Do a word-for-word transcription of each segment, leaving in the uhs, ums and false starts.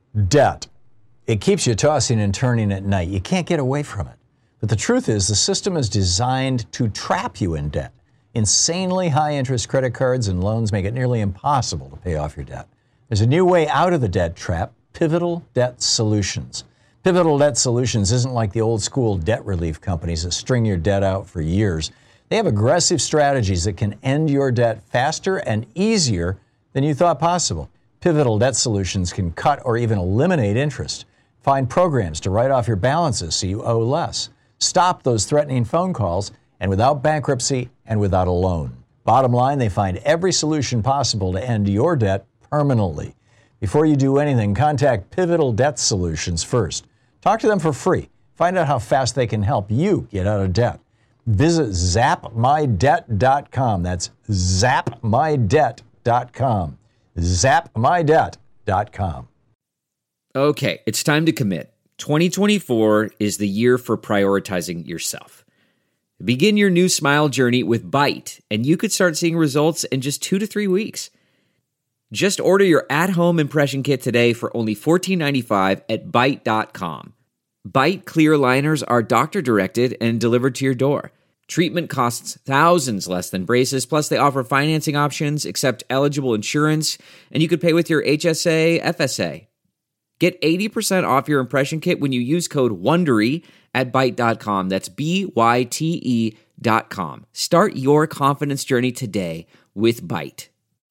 Debt. It keeps you tossing and turning at night. You can't get away from it. But the truth is, the system is designed to trap you in debt. Insanely high interest credit cards and loans make it nearly impossible to pay off your debt. There's a new way out of the debt trap: Pivotal Debt Solutions. Pivotal Debt Solutions isn't like the old school debt relief companies that string your debt out for years. They have aggressive strategies that can end your debt faster and easier than you thought possible. Pivotal Debt Solutions can cut or even eliminate interest. Find programs to write off your balances so you owe less. Stop those threatening phone calls, and without bankruptcy and without a loan. Bottom line, they find every solution possible to end your debt permanently. Before you do anything, contact Pivotal Debt Solutions first. Talk to them for free. Find out how fast they can help you get out of debt. Visit zap my debt dot com. That's zap my debt dot com. zap my debt dot com. Okay, it's time to commit. twenty twenty-four is the year for prioritizing yourself. Begin your new smile journey with Byte, and you could start seeing results in just two to three weeks. Just order your at-home impression kit today for only fourteen ninety-five at byte dot com. Byte clear liners are doctor-directed and delivered to your door. Treatment costs thousands less than braces, plus they offer financing options, accept eligible insurance, and you could pay with your H S A, F S A. Get eighty percent off your impression kit when you use code WONDERY at byte dot com. That's B Y T E dot com. Start your confidence journey today with Byte.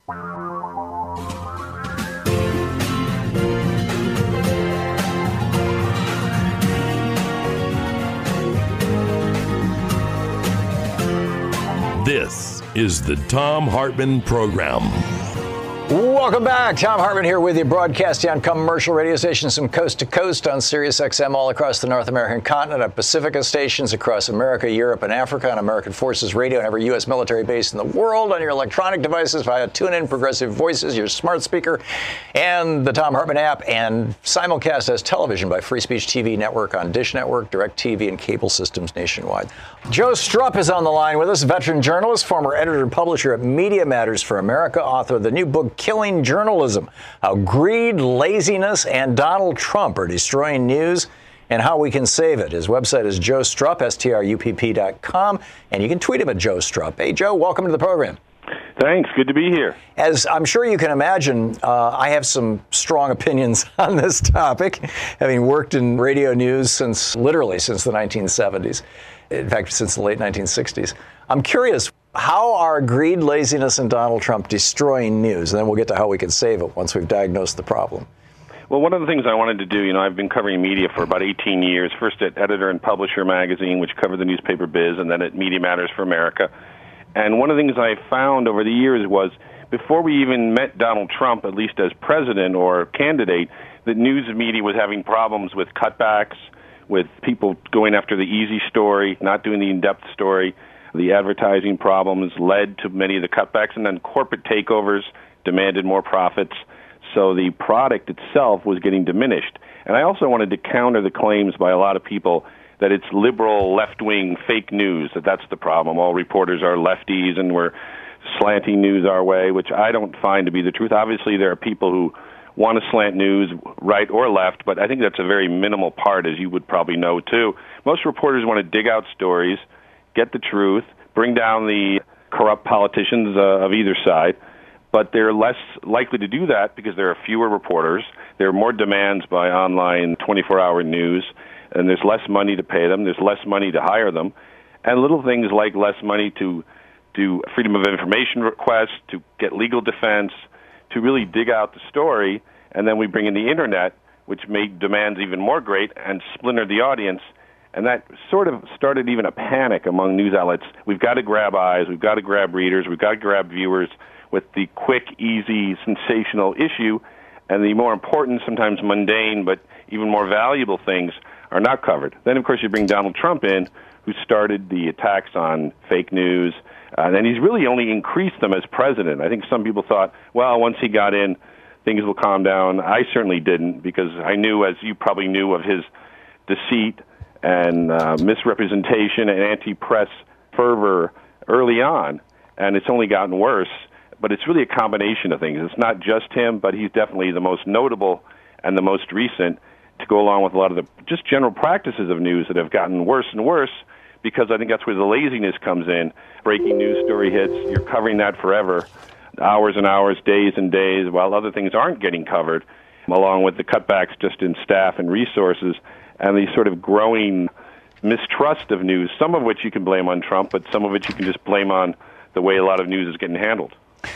This is the Thom Hartmann Program. Welcome back. Thom Hartmann here with you, broadcasting on commercial radio stations from coast to coast on Sirius X M all across the North American continent, on Pacifica stations across America, Europe, and Africa, on American Forces Radio, and every U S military base in the world, on your electronic devices via TuneIn, Progressive Voices, your smart speaker, and the Thom Hartmann app, and simulcast as television by Free Speech T V Network on Dish Network, DirecTV, and cable systems nationwide. Joe Strupp is on the line with us, veteran journalist, former editor and publisher at Media Matters for America, author of the new book, Killing Journalism: How Greed, Laziness, and Donald Trump Are Destroying News and How We Can Save It. His website is Joe Strupp, S T R U P P dot com, and you can tweet him at Joe Strupp. Hey, Joe, welcome to the program. Thanks. Good to be here. As I'm sure you can imagine, uh, I have some strong opinions on this topic, having worked in radio news since, literally since the nineteen seventies. In fact, since the late nineteen sixties. I'm curious, how are greed, laziness, and Donald Trump destroying news? And then we'll get to how we can save it once we've diagnosed the problem. Well, one of the things I wanted to do, you know, I've been covering media for about eighteen years, first at Editor and Publisher magazine, which covered the newspaper biz, and then at Media Matters for America. And one of the things I found over the years was, before we even met Donald Trump, at least as president or candidate, that news media was having problems with cutbacks, with people going after the easy story, not doing the in-depth story. The advertising problems led to many of the cutbacks, and then corporate takeovers demanded more profits. So the product itself was getting diminished. And I also wanted to counter the claims by a lot of people that it's liberal, left-wing fake news, that that's the problem. All reporters are lefties and we're slanting news our way, which I don't find to be the truth. Obviously, there are people who want to slant news, right or left, but I think that's a very minimal part, as you would probably know, too. Most reporters want to dig out stories, get the truth, bring down the corrupt politicians uh, of either side, but they're less likely to do that because there are fewer reporters, there are more demands by online twenty-four hour news, and there's less money to pay them, there's less money to hire them, and little things like less money to do freedom of information requests, to get legal defense, to really dig out the story, and then we bring in the internet, which made demands even more great and splintered the audience. And that sort of started even a panic among news outlets. We've got to grab eyes, we've got to grab readers, we've got to grab viewers with the quick, easy, sensational issue, and the more important, sometimes mundane, but even more valuable things are not covered. Then, of course, you bring Donald Trump in, who started the attacks on fake news, uh, and he's really only increased them as president. I think some people thought, well, once he got in, things will calm down. I certainly didn't, because I knew, as you probably knew, of his deceit and uh, misrepresentation and anti-press fervor early on, and it's only gotten worse. But it's really a combination of things. It's not just him, but he's definitely the most notable, and the most recent, to go along with a lot of the just general practices of news that have gotten worse and worse, because I think that's where the laziness comes in. Breaking news story hits, you're covering that forever, hours and hours, days and days, while other things aren't getting covered, along with the cutbacks just in staff and resources, and the sort of growing mistrust of news, some of which you can blame on Trump, but some of it you can just blame on the way a lot of news is getting handled.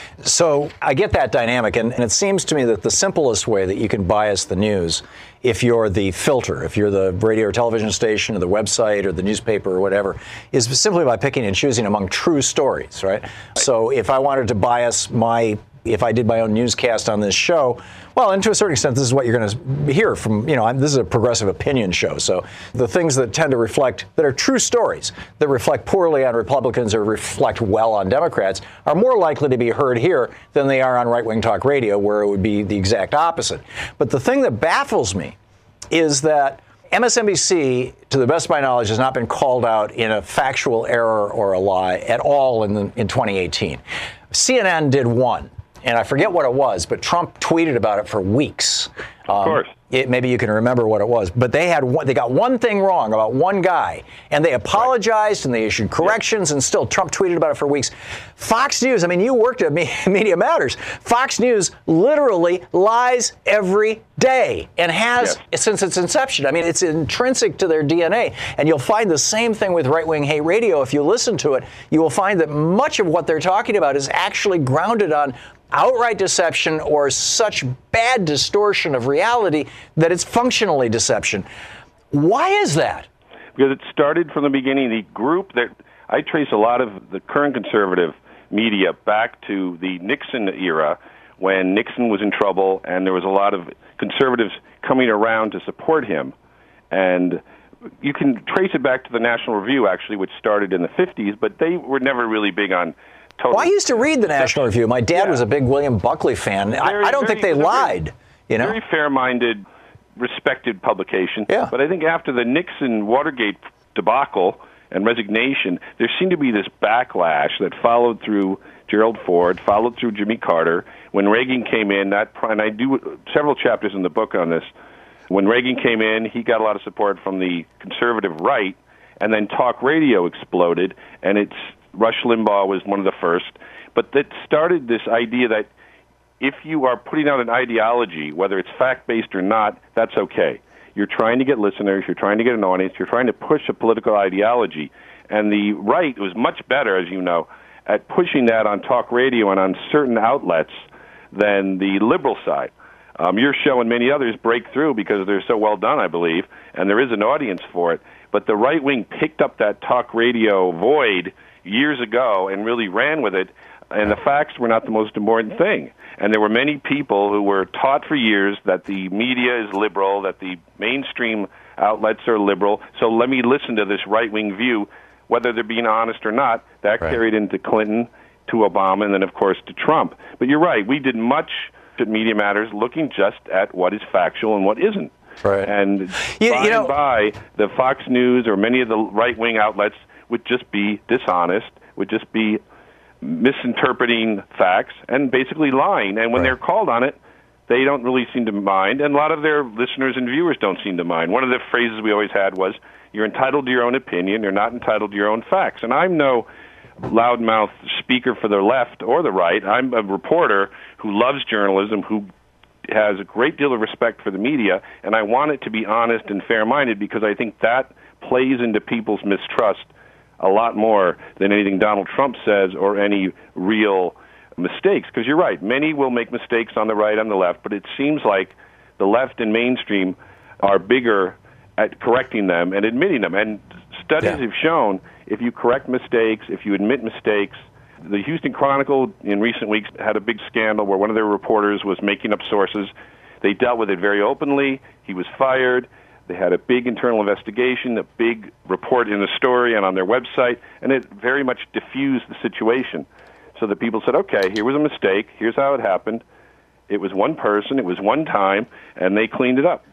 So I get that dynamic, and, and it seems to me that the simplest way that you can bias the news, if you're the filter, if you're the radio or television station or the website or the newspaper or whatever, is simply by picking and choosing among true stories, right? So if I wanted to bias my, if I did my own newscast on this show, well, and to a certain extent, this is what you're going to hear from, you know, I'm, this is a progressive opinion show. So the things that tend to reflect, that are true stories, that reflect poorly on Republicans or reflect well on Democrats, are more likely to be heard here than they are on right-wing talk radio, where it would be the exact opposite. But the thing that baffles me is that M S N B C, to the best of my knowledge, has not been called out in a factual error or a lie at all in, the, in twenty eighteen. C N N did one. And I forget what it was, but Trump tweeted about it for weeks. Um, of course. It, maybe you can remember what it was. But they had one, they got one thing wrong about one guy, and they apologized right. and they issued corrections, yeah. and still Trump tweeted about it for weeks. Fox News, I mean, you worked at Media Matters. Fox News literally lies every day and has yes. since its inception. I mean, it's intrinsic to their D N A. And you'll find the same thing with right-wing hate radio. If you listen to it, you will find that much of what they're talking about is actually grounded on outright deception or such bad distortion of reality that it's functionally deception. Why is that? Because it started from the beginning. The group that I trace a lot of the current conservative media back to the Nixon era, when Nixon was in trouble and there was a lot of conservatives coming around to support him. And you can trace it back to the National Review, actually, which started in the fifties, but they were never really big on total. Well, I used to read the National Review. My dad yeah. was a big William Buckley fan. Very, I, I don't very, think they lied. Very, you know, very fair-minded, respected publication. Yeah. But I think after the Nixon Watergate debacle and resignation, there seemed to be this backlash that followed through Gerald Ford, followed through Jimmy Carter. When Reagan came in, that and I do several chapters in the book on this. When Reagan came in, he got a lot of support from the conservative right, and then talk radio exploded, and it's Rush Limbaugh was one of the first. But that started this idea that if you are putting out an ideology, whether it's fact-based or not, that's okay. You're trying to get listeners, you're trying to get an audience, you're trying to push a political ideology. And the right was much better, as you know, at pushing that on talk radio and on certain outlets than the liberal side. Um, your show and many others break through because they're so well done, I believe, and there is an audience for it. But the right wing picked up that talk radio void years ago and really ran with it, and the facts were not the most important thing. And there were many people who were taught for years that the media is liberal, that the mainstream outlets are liberal, so let me listen to this right-wing view, whether they're being honest or not. That right. carried into Clinton, to Obama, and then, of course, to Trump. But you're right, we did much at Media Matters looking just at what is factual and what isn't. Right. And you, by you know, and by, the Fox News or many of the right-wing outlets would just be dishonest, would just be misinterpreting facts and basically lying. And when right. they're called on it, they don't really seem to mind, and a lot of their listeners and viewers don't seem to mind. One of the phrases we always had was, you're entitled to your own opinion, you're not entitled to your own facts. And I'm no loudmouth speaker for the left or the right. I'm a reporter who loves journalism, who has a great deal of respect for the media, and I want it to be honest and fair-minded because I think that plays into people's mistrust a lot more than anything Donald Trump says or any real mistakes. Because you're right, many will make mistakes on the right and the left, but it seems like the left and mainstream are bigger at correcting them and admitting them. And studies yeah. have shown if you correct mistakes, if you admit mistakes, the Houston Chronicle in recent weeks had a big scandal where one of their reporters was making up sources. They dealt with it very openly. He was fired. They had a big internal investigation, a big report in the story and on their website, and it very much diffused the situation. So that people said, okay, here was a mistake. Here's how it happened. It was one person. It was one time, and they cleaned it up.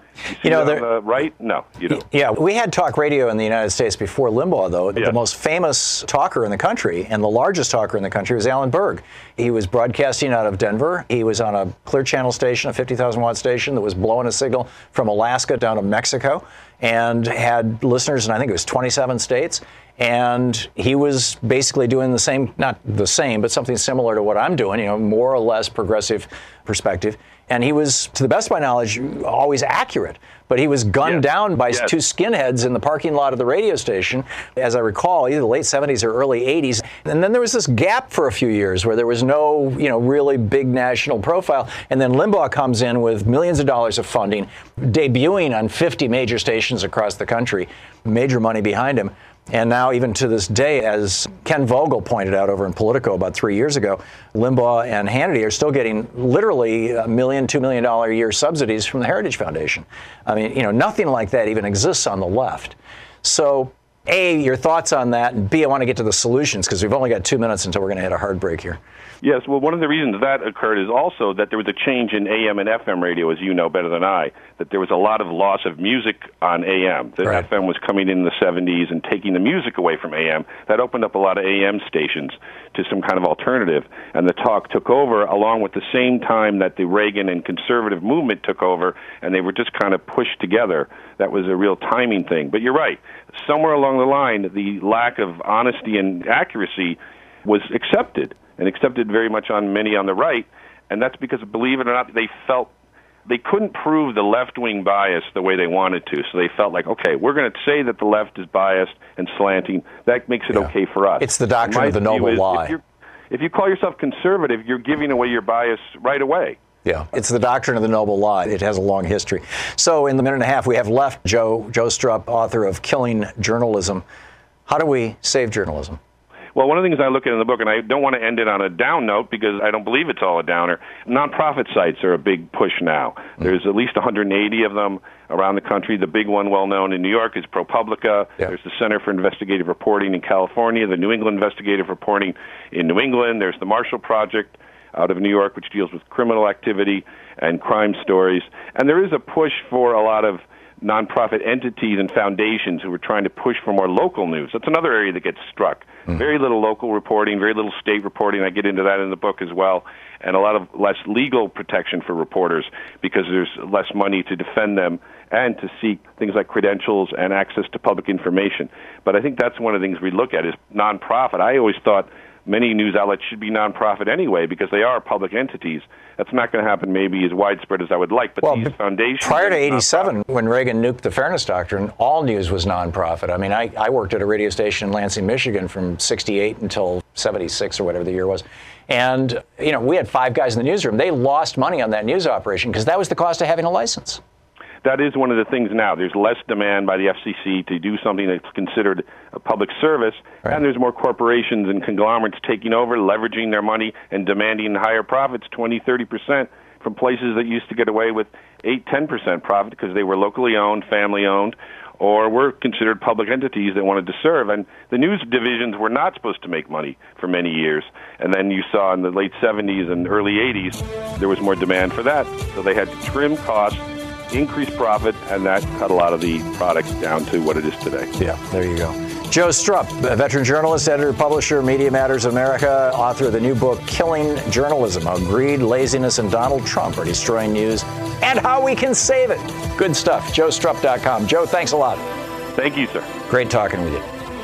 You, you know, there, on the right? No, you don't. Yeah, we had talk radio in the United States before Limbaugh, though. Yeah. The most famous talker in the country and the largest talker in the country was Alan Berg. He was broadcasting out of Denver. He was on a Clear Channel station, a fifty thousand watt station that was blowing a signal from Alaska down to Mexico and had listeners in, I think it was twenty-seven states. And he was basically doing the same, not the same, but something similar to what I'm doing, you know, more or less progressive perspective. And he was, to the best of my knowledge, always accurate. But he was gunned yes. down by yes. two skinheads in the parking lot of the radio station, as I recall, either the late seventies or early eighties. And then there was this gap for a few years where there was no, you know, really big national profile. And then Limbaugh comes in with millions of dollars of funding, debuting on fifty major stations across the country, major money behind him. And now, even to this day, as Ken Vogel pointed out over in Politico about three years ago, Limbaugh and Hannity are still getting literally a million, two million dollar a year subsidies from the Heritage Foundation. I mean, you know, nothing like that even exists on the left. So, A, your thoughts on that, and B, I want to get to the solutions because we've only got two minutes until we're going to hit a hard break here. Yes, well, one of the reasons that occurred is also that there was a change in A M and F M radio, as you know better than I, that there was a lot of loss of music on A M. The right. F M was coming in the seventies and taking the music away from A M. That opened up a lot of A M stations to some kind of alternative, and the talk took over along with the same time that the Reagan and conservative movement took over, and they were just kind of pushed together. That was a real timing thing. But you're right. Somewhere along the line, the lack of honesty and accuracy was accepted, and accepted very much on many on the right, and that's because, believe it or not, they felt they couldn't prove the left-wing bias the way they wanted to, so they felt like, okay, we're going to say that the left is biased and slanting. That makes it yeah. okay for us. It's the doctrine of the noble lie. If, if you call yourself conservative, you're giving away your bias right away. Yeah, it's the doctrine of the noble lie. It has a long history. So in the minute and a half we have left, Joe, Joe Strupp, author of Killing Journalism. How do we save journalism? Well, one of the things I look at in the book, and I don't want to end it on a down note because I don't believe it's all a downer, nonprofit sites are a big push now. Mm-hmm. There's at least one hundred eighty of them around the country. The big one well-known in New York is ProPublica. Yeah. There's the Center for Investigative Reporting in California, the New England Investigative Reporting in New England. There's the Marshall Project out of New York, which deals with criminal activity and crime stories. And there is a push for a lot of nonprofit entities and foundations who are trying to push for more local news. That's another area that gets struck. Mm-hmm. Very little local reporting, very little state reporting. I get into that in the book as well. And a lot of less legal protection for reporters because there's less money to defend them and to seek things like credentials and access to public information. But I think that's one of the things we look at is nonprofit. I always thought many news outlets should be nonprofit anyway because they are public entities. That's not going to happen maybe as widespread as I would like, but well, these foundations... Prior to eighty-seven, when Reagan nuked the Fairness Doctrine, all news was nonprofit. I mean, I, I worked at a radio station in Lansing, Michigan from sixty-eight until seventy-six or whatever the year was. And, you know, we had five guys in the newsroom. They lost money on that news operation because that was the cost of having a license. That is one of the things now. There's less demand by the F C C to do something that's considered a public service, right. And there's more corporations and conglomerates taking over, leveraging their money, and demanding higher profits, twenty, thirty percent, from places that used to get away with eight, ten percent profit because they were locally owned, family-owned, or were considered public entities that wanted to serve. And the news divisions were not supposed to make money for many years. And then you saw in the late seventies and early eighties, there was more demand for that. So they had to trim costs, increase profit, and that cut a lot of the products down to what it is today. Yeah, there you go. Joe Strupp, a veteran journalist, editor, publisher, Media Matters America, author of the new book, Killing Journalism, How Greed, Laziness, and Donald Trump Are Destroying News, and How We Can Save It. Good stuff. joe strupp dot com. Joe, thanks a lot. Thank you, sir. Great talking with you.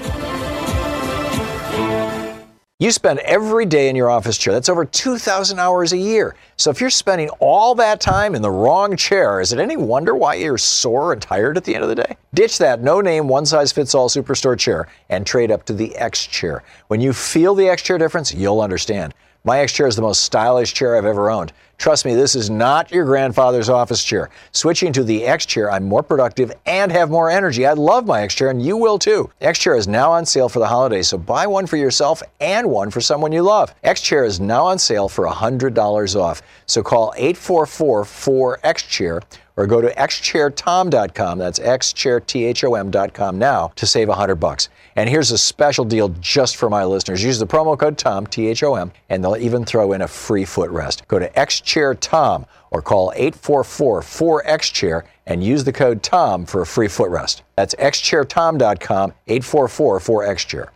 You spend every day in your office chair. That's over two thousand hours a year. So if you're spending all that time in the wrong chair, is it any wonder why you're sore and tired at the end of the day? Ditch that no-name, one-size-fits-all Superstore chair and trade up to the X chair. When you feel the X chair difference, you'll understand. My X chair is the most stylish chair I've ever owned. Trust me, this is not your grandfather's office chair. Switching to the X chair, I'm more productive and have more energy. I love my X chair, and you will too. X chair is now on sale for the holidays, so buy one for yourself and one for someone you love. X chair is now on sale for one hundred dollars off. So call eight four four, four X chair or go to x chair tom dot com. That's x chair tom dot com now to save one hundred bucks. And here's a special deal just for my listeners. Use the promo code TOM, T H O M, and they'll even throw in a free footrest. Go to x chair tom or call eight four four, four X chair and use the code TOM for a free footrest. That's x chair tom dot com, eight four four, four X chair.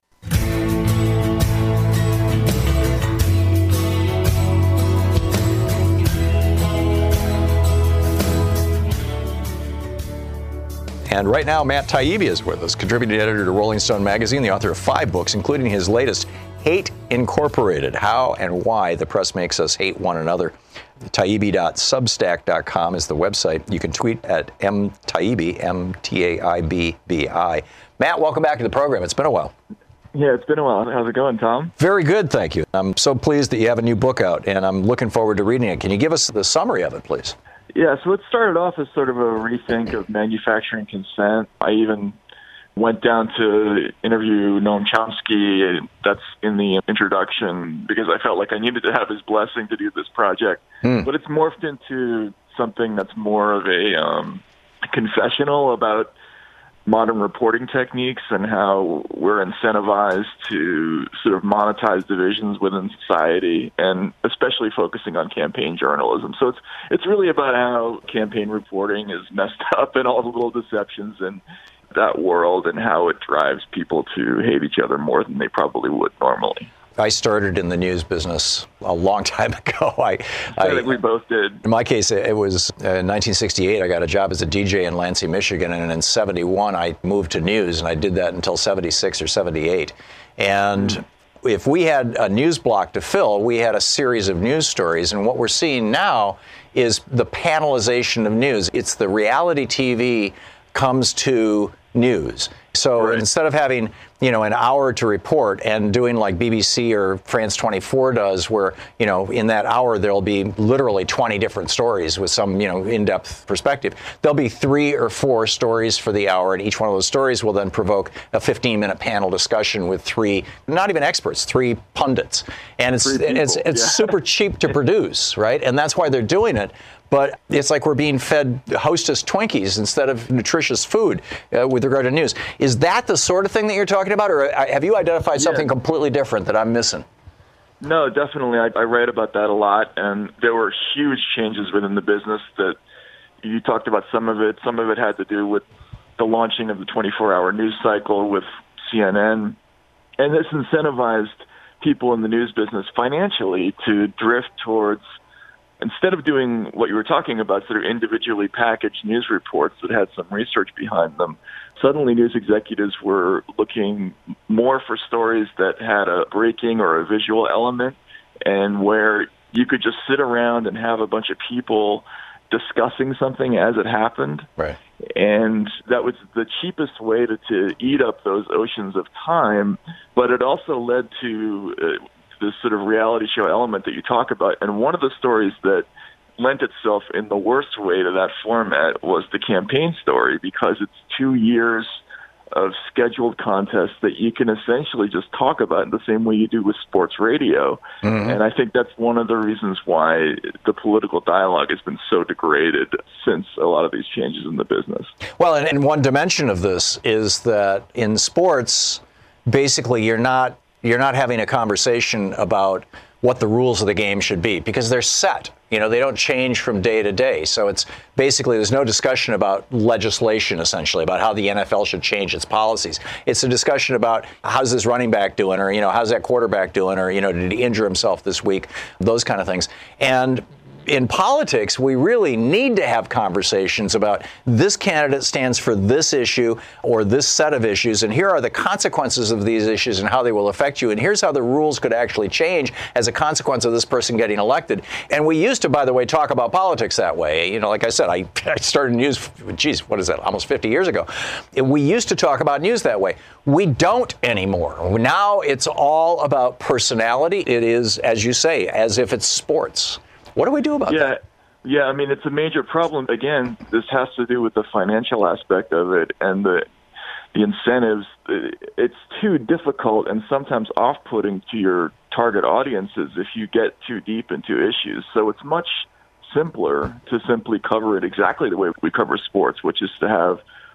And right now, Matt Taibbi is with us, contributing editor to Rolling Stone magazine, the author of five books, including his latest, Hate Incorporated, How and Why the Press Makes Us Hate One Another. Taibbi dot substack dot com is the website. You can tweet at M Taibbi, M T A I B B I. Matt, welcome back to the program. It's been a while. Yeah, it's been a while. How's it going, Tom? Very good, thank you. I'm so pleased that you have a new book out, and I'm looking forward to reading it. Can you give us the summary of it, please? Yeah, so it started off as sort of a rethink of manufacturing consent. I even went down to interview Noam Chomsky. That's in the introduction because I felt like I needed to have his blessing to do this project. Mm. But it's morphed into something that's more of a um, confessional about modern reporting techniques and how we're incentivized to sort of monetize divisions within society, and especially focusing on campaign journalism. So it's it's really about how campaign reporting is messed up and all the little deceptions in that world and how it drives people to hate each other more than they probably would normally. I started in the news business a long time ago. I, I think we both did. In my case, it was uh, in nineteen sixty-eight. I got a job as a D J in Lansing, Michigan, and in seventy-one, I moved to news, and I did that until seventy-six or seventy-eight. And mm-hmm. if we had a news block to fill, we had a series of news stories, and what we're seeing now is the panelization of news. It's the reality T V comes to news. So right. instead of having, you know, an hour to report and doing like B B C or France twenty-four does, where, you know, in that hour there'll be literally twenty different stories with some, you know, in-depth perspective. There'll be three or four stories for the hour, and each one of those stories will then provoke a fifteen-minute panel discussion with three, not even experts, three pundits. And it's people, it's it's yeah. super cheap to produce, right? And that's why they're doing it. But it's like we're being fed Hostess Twinkies instead of nutritious food uh, with regard to news. Is that the sort of thing that you're talking about, or have you identified something yeah. completely different that I'm missing? No, definitely. I, I read about that a lot, and there were huge changes within the business that you talked about. Some of it, some of it had to do with the launching of the twenty-four hour news cycle with C N N, and this incentivized people in the news business financially to drift towards, instead of doing what you were talking about, sort of individually packaged news reports that had some research behind them, suddenly news executives were looking more for stories that had a breaking or a visual element, and where you could just sit around and have a bunch of people discussing something as it happened. Right. And that was the cheapest way to, to eat up those oceans of time, but it also led to uh, this sort of reality show element that you talk about. And one of the stories that lent itself in the worst way to that format was the campaign story, because it's two years of scheduled contests that you can essentially just talk about in the same way you do with sports radio. Mm-hmm. And I think that's one of the reasons why the political dialogue has been so degraded since a lot of these changes in the business. Well, and, and one dimension of this is that in sports, basically you're not You're not having a conversation about what the rules of the game should be, because they're set. You know, they don't change from day to day. So it's basically, there's no discussion about legislation, essentially, about how the N F L should change its policies. It's a discussion about how's this running back doing, or, you know, how's that quarterback doing, or, you know, did he injure himself this week? Those kind of things. And in politics, we really need to have conversations about this candidate stands for this issue or this set of issues, and here are the consequences of these issues and how they will affect you, and here's how the rules could actually change as a consequence of this person getting elected. And we used to, by the way, talk about politics that way. You know, like I said, I, I started news, geez, what is that, almost fifty years ago. We used to talk about news that way. We don't anymore. Now it's all about personality. It is, as you say, as if it's sports. What do we do about yeah, that? Yeah, I mean, it's a major problem. Again, this has to do with the financial aspect of it and the the incentives. It's too difficult and sometimes off-putting to your target audiences if you get too deep into issues. So it's much simpler to simply cover it exactly the way we cover sports, which is to have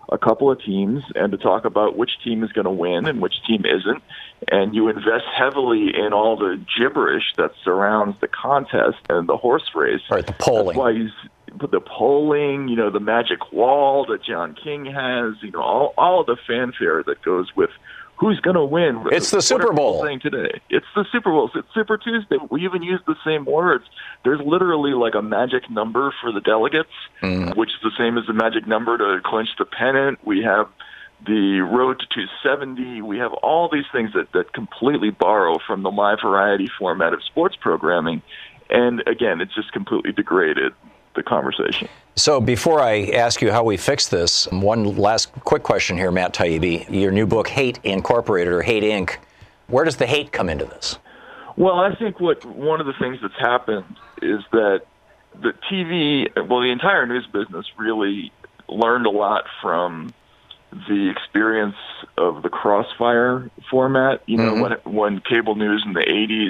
a couple of teams and to talk about which team is going to win and which team isn't. And you invest heavily in all the gibberish that surrounds the contest and the horse race. Right, the polling. That's why you put the polling, you know, the magic wall that John King has, you know, all, all of the fanfare that goes with who's going to win. It's the what Super Bowl. Saying today. It's the Super Bowl. It's Super Tuesday. We even use the same words. There's literally like a magic number for the delegates, mm. which is the same as the magic number to clinch the pennant. We have the road to two seventy. We have all these things that, that completely borrow from the live variety format of sports programming. And again, it's just completely degraded the conversation. So before I ask you how we fix this, one last quick question here, Matt Taibbi. Your new book, Hate Incorporated, or Hate Incorporated, where does the hate come into this? Well, I think what one of the things that's happened is that the T V, well, the entire news business really learned a lot from the experience of the Crossfire format. You know, mm-hmm. when when cable news in the eighties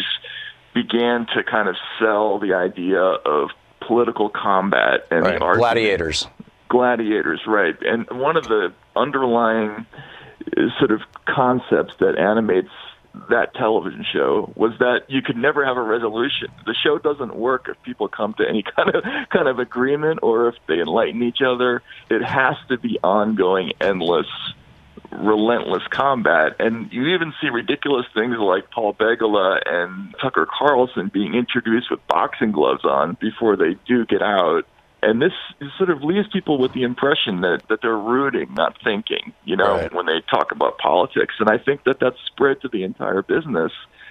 began to kind of sell the idea of political combat and right. the argument. gladiators. Gladiators, right. And one of the underlying sort of concepts that animates that television show was that you could never have a resolution. The show doesn't work if people come to any kind of kind of agreement or if they enlighten each other. It has to be ongoing, endless, relentless combat. And you even see ridiculous things like Paul Begala and Tucker Carlson being introduced with boxing gloves on before they do get out. And this sort of leaves people with the impression that, that they're rooting, not thinking, you know, right. when they talk about politics. And I think that that's spread to the entire business.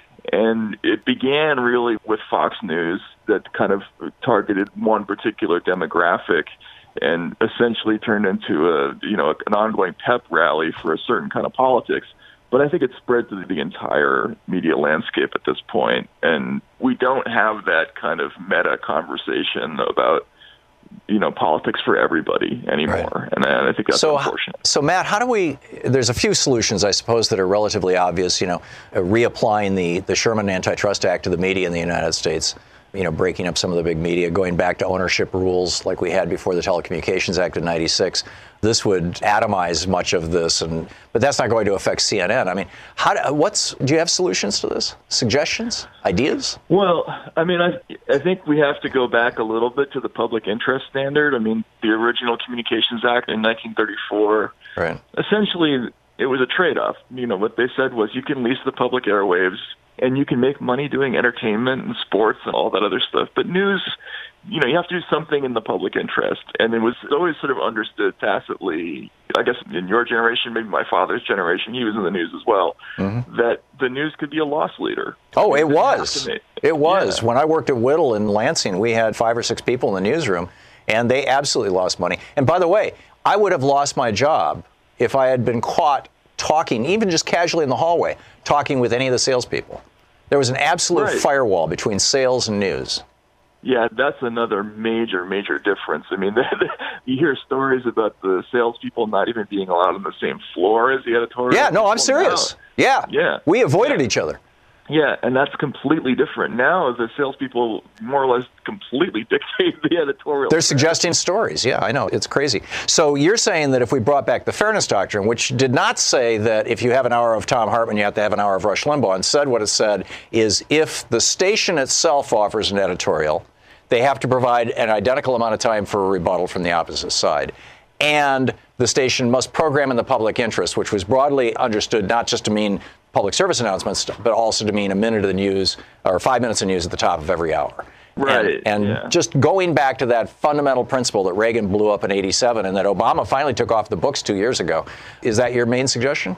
And it began really with Fox News that kind of targeted one particular demographic and essentially turned into a, you know, an ongoing pep rally for a certain kind of politics. But I think it's spread to the entire media landscape at this point. And we don't have that kind of meta conversation about, you know, politics for everybody anymore. Right. And I think that's so, unfortunate. So, Matt, how do we, there's a few solutions, I suppose, that are relatively obvious, you know, uh, reapplying the, the Sherman Antitrust Act to the media in the United States, you know, breaking up some of the big media, going back to ownership rules like we had before the Telecommunications Act of ninety-six. This would atomize much of this, and but that's not going to affect C N N. I mean, how? What's? Do you have solutions to this? Suggestions? Ideas? Well, I mean, I I think we have to go back a little bit to the public interest standard. I mean, the original Communications Act in nineteen thirty-four, right. essentially, it was a trade-off. You know, what they said was you can lease the public airwaves, and you can make money doing entertainment and sports and all that other stuff. But news, you know, you have to do something in the public interest. And it was always sort of understood tacitly, I guess in your generation, maybe my father's generation, he was in the news as well, mm-hmm. that the news could be a loss leader. Oh, it was. It was. Yeah. When I worked at Whittle in Lansing, we had five or six people in the newsroom, and they absolutely lost money. And by the way, I would have lost my job if I had been caught talking, even just casually in the hallway, talking with any of the salespeople. There was an absolute right. firewall between sales and news. Yeah, that's another major, major difference. I mean, you hear stories about the salespeople not even being allowed on the same floor as the editorial. Yeah, no, I'm serious. Now. Yeah, yeah, we avoided yeah. each other. Yeah, and that's completely different. Now the salespeople more or less completely dictate the editorial. They're suggesting stories. Yeah, I know. It's crazy. So you're saying that if we brought back the Fairness Doctrine, which did not say that if you have an hour of Tom Hartman, you have to have an hour of Rush Limbaugh, instead what it said is if the station itself offers an editorial, they have to provide an identical amount of time for a rebuttal from the opposite side. And the station must program in the public interest, which was broadly understood not just to mean public service announcements, but also to mean a minute of the news or five minutes of news at the top of every hour. Right. And, and yeah. just going back to that fundamental principle that Reagan blew up in eighty-seven and that Obama finally took off the books two years ago. Is that your main suggestion?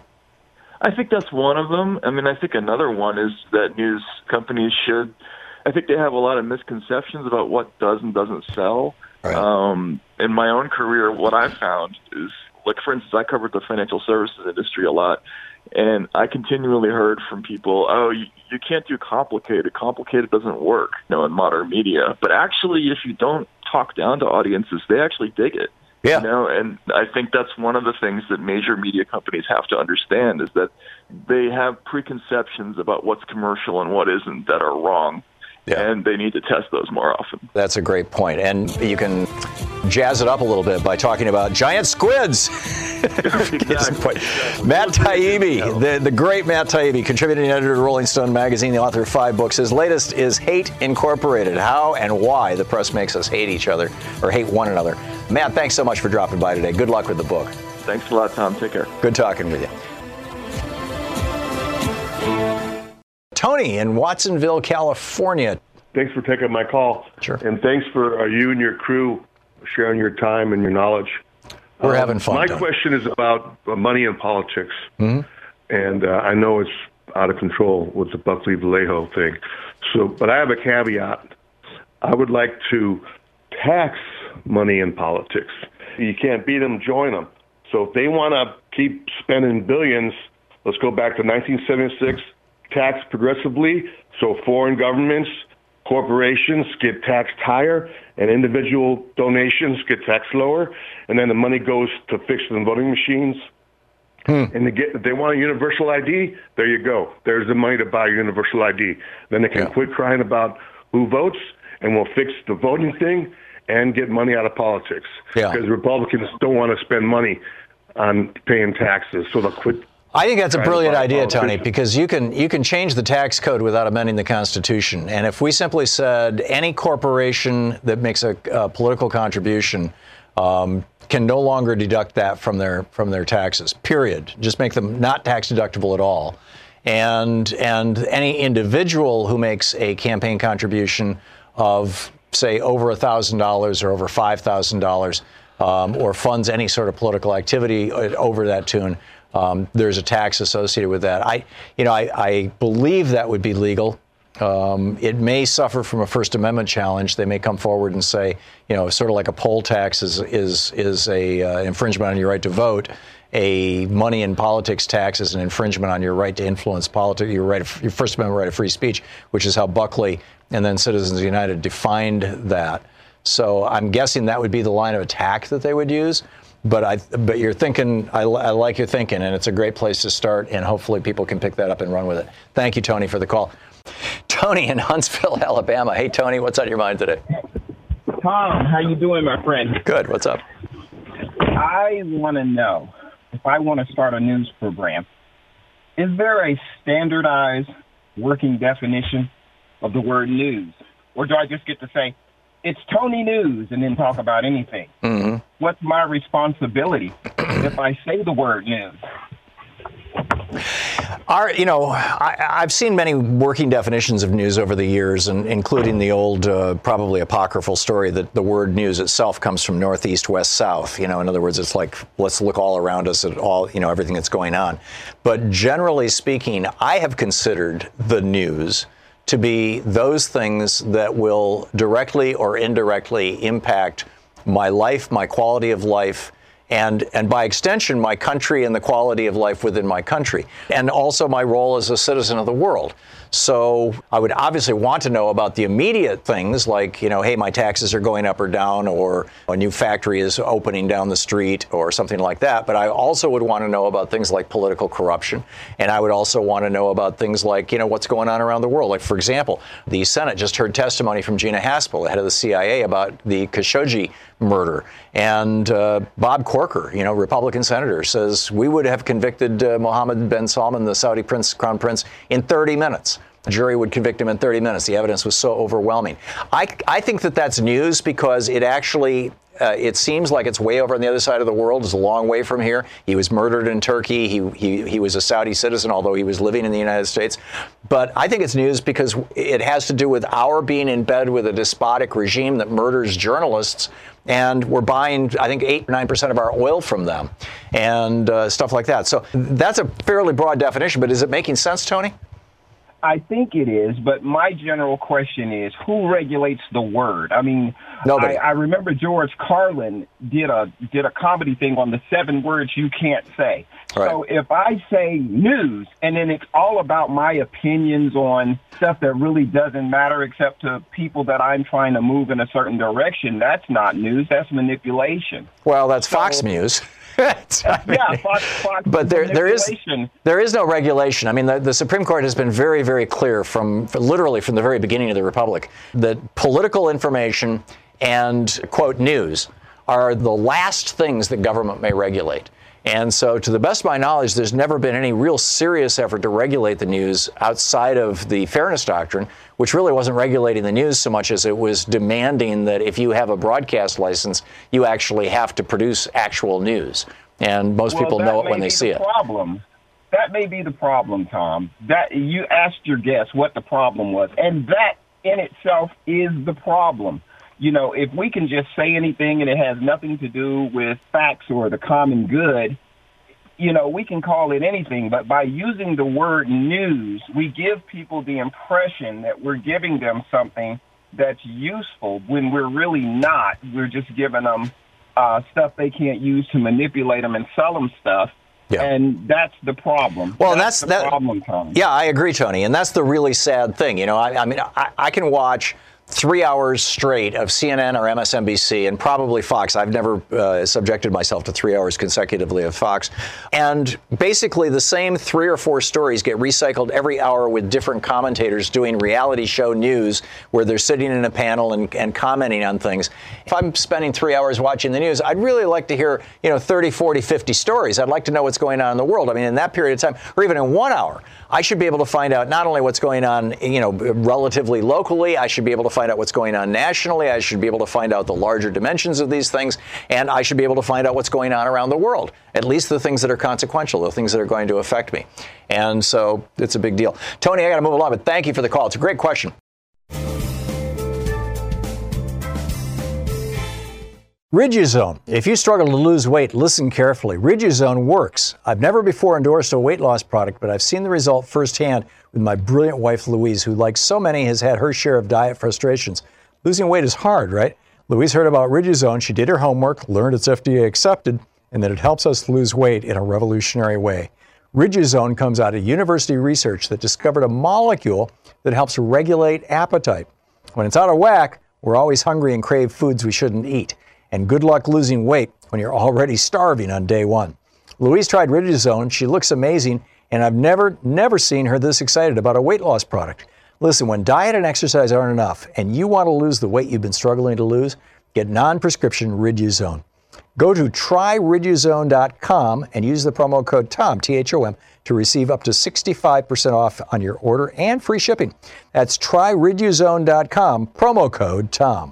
I think that's one of them. I mean, I think another one is that news companies should, I think they have a lot of misconceptions about what does and doesn't sell. Right. Um, in my own career, what I found is, like, for instance, I covered the financial services industry a lot. And I continually heard from people, oh, you, you can't do complicated. Complicated doesn't work, you know, in modern media. But actually, if you don't talk down to audiences, they actually dig it. Yeah. You know, and I think that's one of the things that major media companies have to understand is that they have preconceptions about what's commercial and what isn't that are wrong. Yeah. And they need to test those more often. That's a great point. And you can jazz it up a little bit by talking about giant squids. Exactly. Matt Taibbi, the, the great Matt Taibbi, contributing editor to Rolling Stone magazine, the author of five books. His latest is Hate Incorporated, How and Why the Press Makes Us Hate Each Other, or hate one another. Matt, thanks so much for dropping by today. Good luck with the book. Thanks a lot, Tom. Take care. Good talking with you. Tony in Watsonville, California. Thanks for taking my call. Sure. And thanks for uh, you and your crew sharing your time and your knowledge. We're um, having fun. My Tony. question is about uh, money and politics. Mm-hmm. And uh, I know it's out of control with the Buckley Vallejo thing. So, but I have a caveat. I would like to tax money in politics. You can't beat them, join them. So if they want to keep spending billions, let's go back to nineteen seventy-six, tax progressively. So foreign governments, corporations get taxed higher, and individual donations get taxed lower, and then the money goes to fix the voting machines. Hmm. And they get, if they want a universal I D, there you go. There's the money to buy a universal I D. Then they can yeah. quit crying about who votes, and we'll fix the voting thing and get money out of politics. Yeah. Because Republicans don't want to spend money on paying taxes, so they'll quit. I think that's a brilliant idea, Tony, because you can you can change the tax code without amending the Constitution. And if we simply said any corporation that makes a, a political contribution um, can no longer deduct that from their from their taxes, period. Just make them not tax deductible at all. And and any individual who makes a campaign contribution of, say, over one thousand dollars or over five thousand dollars um, or funds any sort of political activity over that tune, Um, there's a tax associated with that. I, you know, I, I believe that would be legal. Um, it may suffer from a First Amendment challenge. They may come forward and say, you know, sort of like a poll tax is is is a uh, infringement on your right to vote. A money in politics tax is an infringement on your right to influence politics, your right, of, your First Amendment right of free speech, which is how Buckley and then Citizens United defined that. So I'm guessing that would be the line of attack that they would use. But I, but you're thinking, I, I like your thinking, and it's a great place to start, and hopefully people can pick that up and run with it. Thank you, Tony, for the call. Tony in Huntsville, Alabama. Hey, Tony, what's on your mind today? Tom, how you doing, my friend? Good. What's up? I want to know, if I want to start a news program, is there a standardized working definition of the word news? Or do I just get to say, it's Tony News, and then talk about anything? Mm-hmm. What's my responsibility if I say the word news? Our, you know, I, I've seen many working definitions of news over the years, and including the old, uh, probably apocryphal story that the word news itself comes from northeast, west, south. You know, in other words, it's like, let's look all around us at all, you know, everything that's going on. But generally speaking, I have considered the news to be those things that will directly or indirectly impact my life, my quality of life, and and by extension, my country and the quality of life within my country, and also my role as a citizen of the world. So I would obviously want to know about the immediate things like, you know, hey, my taxes are going up or down, or a new factory is opening down the street, or something like that. But I also would want to know about things like political corruption. And I would also want to know about things like, you know, what's going on around the world. Like, for example, the Senate just heard testimony from Gina Haspel, the head of the C I A, about the Khashoggi murder. And uh, Bob Corker, you know, Republican senator, says we would have convicted uh, Mohammed bin Salman, the Saudi prince, crown prince, in thirty minutes. The jury would convict him in thirty minutes. The evidence was so overwhelming. I, I think that that's news because it actually, uh, it seems like it's way over on the other side of the world. It's a long way from here. He was murdered in Turkey. He, he, he was a Saudi citizen, although he was living in the United States. But I think it's news because it has to do with our being in bed with a despotic regime that murders journalists. And we're buying, I think, eight or nine percent of our oil from them and uh, stuff like that. So that's a fairly broad definition. But is it making sense, Tony? I think it is, but my general question is, who regulates the word? I mean, Nobody. I, I remember George Carlin did a did a comedy thing on the seven words you can't say. Right. So if I say news, and then it's all about my opinions on stuff that really doesn't matter except to people that I'm trying to move in a certain direction, that's not news. That's manipulation. Well, that's so, Fox News. I mean, yeah, Fox, Fox but there, there is there is no regulation. I mean, the, the Supreme Court has been very, very clear from literally from the very beginning of the Republic that political information and, quote, news are the last things that government may regulate. And so, to the best of my knowledge, there's never been any real serious effort to regulate the news outside of the Fairness Doctrine, which really wasn't regulating the news so much as it was demanding that if you have a broadcast license, you actually have to produce actual news. And most well, people know it when they see the it. Problem. That may be the problem, Tom. That you asked your guest what the problem was, and that in itself is the problem. You know, if we can just say anything and it has nothing to do with facts or the common good, you know, we can call it anything. But by using the word news, we give people the impression that we're giving them something that's useful when we're really not. We're just giving them uh, stuff they can't use to manipulate them and sell them stuff. Yeah. And that's the problem. Well, that's, that's the that, problem, Tony. Yeah, I agree, Tony. And that's the really sad thing. You know, I, I mean, I, I can watch three hours straight of C N N or M S N B C and probably Fox. I've never uh, subjected myself to three hours consecutively of Fox. And basically the same three or four stories get recycled every hour with different commentators doing reality show news where they're sitting in a panel and, and commenting on things. If I'm spending three hours watching the news, I'd really like to hear, you know, thirty, forty, fifty stories. I'd like to know what's going on in the world. I mean, in that period of time, or even in one hour, I should be able to find out not only what's going on, you know, relatively locally, I should be able to find out what's going on nationally, I should be able to find out the larger dimensions of these things, and I should be able to find out what's going on around the world, at least the things that are consequential, the things that are going to affect me. And so it's a big deal. Tony, I got to move along, but thank you for the call. It's a great question. Riduzone. If you struggle to lose weight, listen carefully. Riduzone works. I've never before endorsed a weight loss product, but I've seen the result firsthand with my brilliant wife, Louise, who, like so many, has had her share of diet frustrations. Losing weight is hard, right? Louise heard about Riduzone. She did her homework, learned it's F D A accepted, and that it helps us lose weight in a revolutionary way. Riduzone comes out of university research that discovered a molecule that helps regulate appetite. When it's out of whack, we're always hungry and crave foods we shouldn't eat. And good luck losing weight when you're already starving on day one. Louise tried Riduzone. She looks amazing, and I've never, never seen her this excited about a weight loss product. Listen, when diet and exercise aren't enough, and you want to lose the weight you've been struggling to lose, get non-prescription Riduzone. Go to try riduzone dot com and use the promo code TOM, T H O M, to receive up to sixty-five percent off on your order and free shipping. That's try riduzone dot com, promo code TOM.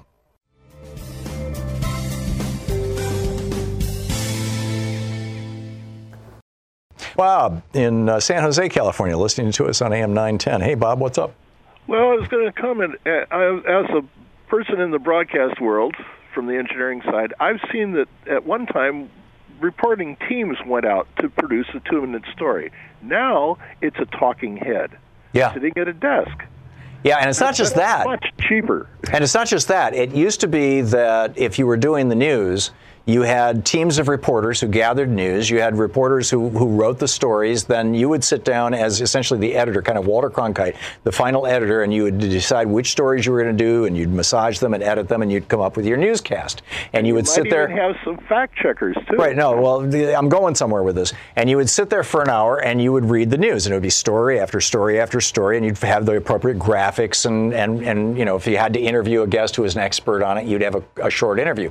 Bob in uh, San Jose, California, listening to us on A M nine ten. Hey, Bob, what's up? Well, I was going to comment, uh, as a person in the broadcast world from the engineering side, I've seen that at one time reporting teams went out to produce a two-minute story. Now it's a talking head yeah. sitting at a desk. Yeah, and it's not just that. Much cheaper. And it's not just that. It used to be that if you were doing the news, you had teams of reporters who gathered news. You had reporters who, who wrote the stories. Then you would sit down as essentially the editor, kind of Walter Cronkite, the final editor, and you would decide which stories you were going to do, and you'd massage them and edit them, and you'd come up with your newscast. And you, you would sit there. You might even have some fact checkers, too. Right, no, well, the, I'm going somewhere with this. And you would sit there for an hour, and you would read the news. And it would be story after story after story, and you'd have the appropriate graphics. And, and, and you know, if you had to interview a guest who was an expert on it, you'd have a, a short interview.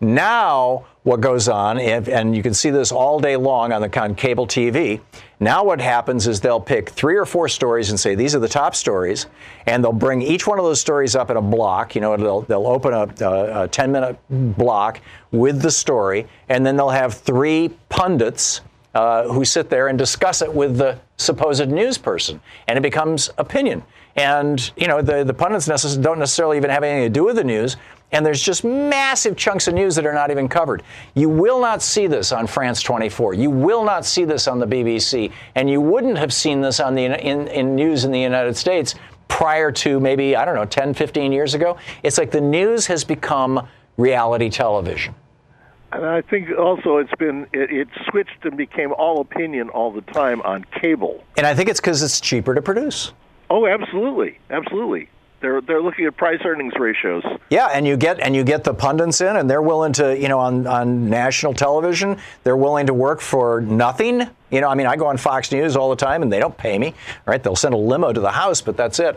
Now, what goes on, if, and you can see this all day long on the on cable T V. Now what happens is they'll pick three or four stories and say, these are the top stories, and they'll bring each one of those stories up in a block. You know, they'll, they'll open a, a, a ten-minute block with the story, and then they'll have three pundits uh, who sit there and discuss it with the supposed news person, and it becomes opinion. And, you know, the, the pundits necess- don't necessarily even have anything to do with the news. And there's just massive chunks of news that are not even covered. You will not see this on France twenty-four. You will not see this on the B B C. And you wouldn't have seen this on the in, in news in the United States prior to maybe, I don't know, ten, fifteen years ago. It's like the news has become reality television. And I think also it's been, it, it switched and became all opinion all the time on cable. And I think it's because it's cheaper to produce. Oh, absolutely. Absolutely. They're they're looking at price earnings ratios. Yeah, and you get and you get the pundits in, and they're willing to, you know, on, on national television, they're willing to work for nothing. You know, I mean, I go on Fox News all the time, and they don't pay me, right? They'll send a limo to the house, but that's it.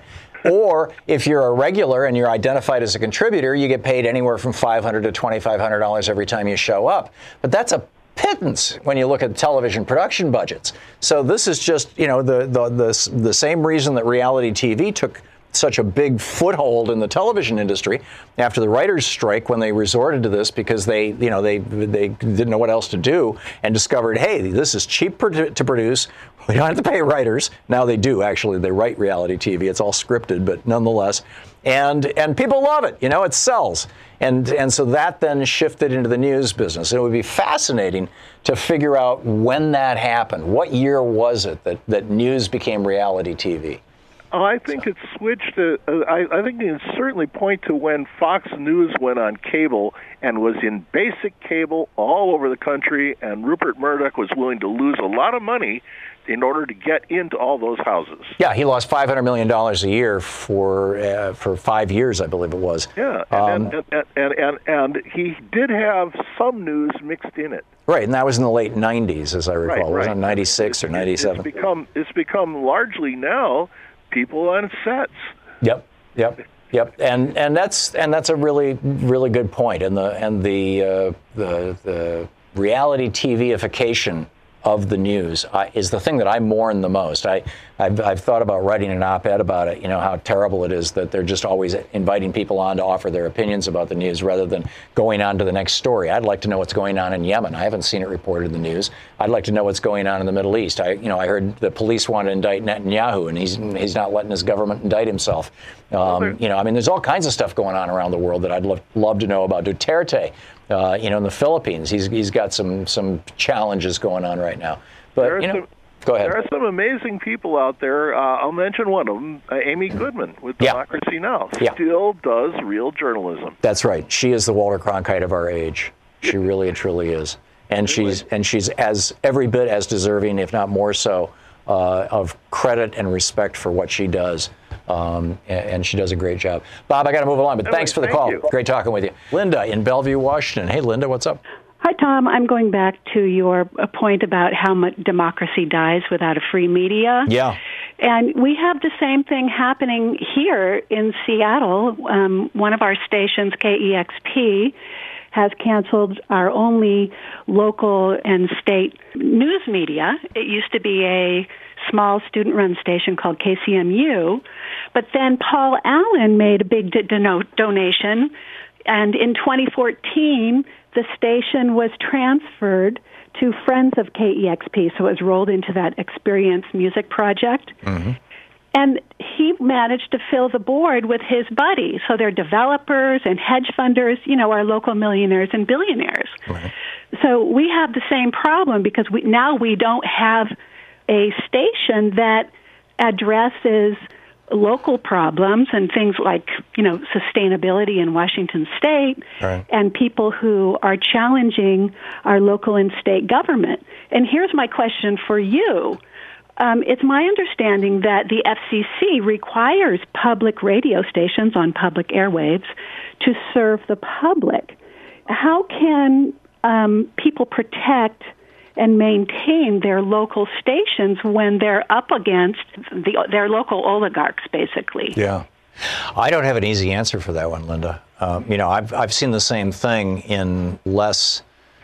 Or if you're a regular and you're identified as a contributor, you get paid anywhere from five hundred dollars to twenty-five hundred dollars every time you show up. But that's a pittance when you look at television production budgets. So this is just, you know, the the the, the same reason that reality T V took such a big foothold in the television industry after the writers' strike, when they resorted to this because they, you know, they they didn't know what else to do and discovered, hey, this is cheap to produce. We don't have to pay writers. Now they do, actually. They write reality T V. It's all scripted, but nonetheless. And and people love it. You know, it sells. And and so that then shifted into the news business. It would be fascinating to figure out when that happened. What year was it that, that news became reality T V? Oh, I think so. It switched to, uh, I, I think you can certainly point to when Fox News went on cable and was in basic cable all over the country, and Rupert Murdoch was willing to lose a lot of money in order to get into all those houses. Yeah, he lost five hundred million dollars a year for uh, for five years, I believe it was. Yeah, and, um, and, and, and, and he did have some news mixed in it. Right, and that was in the late nineties, as I recall. Right, right. Wasn't it ninety-six or ninety-seven? It's become, it's become largely now people on sets. Yep, yep, yep, and and that's and that's a really really good point. And the and the uh, the the reality T V-ification of the news uh, is the thing that I mourn the most. I, I've, I've thought about writing an op-ed about it, you know, how terrible it is that they're just always inviting people on to offer their opinions about the news rather than going on to the next story. I'd like to know what's going on in Yemen. I haven't seen it reported in the news. I'd like to know what's going on in the Middle East. I, you know, I heard the police want to indict Netanyahu, and he's he's not letting his government indict himself. Um, you know, I mean, there's all kinds of stuff going on around the world that I'd love, love to know about. Duterte, uh, you know, in the Philippines, he's he's got some some challenges going on right now. But, you know, some, go ahead. There are some amazing people out there. Uh, I'll mention one of them, uh, Amy Goodman with yeah. Democracy Now! Yeah. Still does real journalism. That's right. She is the Walter Cronkite of our age. She really and truly is. And she's and she's as every bit as deserving, if not more so, uh, of credit and respect for what she does. Um, and, and she does a great job. Bob, I got to move along, but anyway, thanks for the thank call. You. Great talking with you. Linda in Bellevue, Washington. Hey, Linda, what's up? Hi, Tom. I'm going back to your point about how much democracy dies without a free media. Yeah. And we have the same thing happening here in Seattle. Um, one of our stations, K E X P, has canceled our only local and state news media. It used to be a small student-run station called K C M U, but then Paul Allen made a big do- donation, and in twenty fourteen, the station was transferred to Friends of K E X P, so it was rolled into that Experience Music project. Mm-hmm. And he managed to fill the board with his buddies. So they're developers and hedge funders, you know, our local millionaires and billionaires. Right. So we have the same problem because we now we don't have a station that addresses local problems and things like, you know, sustainability in Washington State, right. and people who are challenging our local and state government. And here's my question for you. Um, it's my understanding that the F C C requires public radio stations on public airwaves to serve the public. How can um, people protect and maintain their local stations when they're up against the, their local oligarchs, basically? Yeah. I don't have an easy answer for that one, Linda. Um, you know, I've I've seen the same thing in less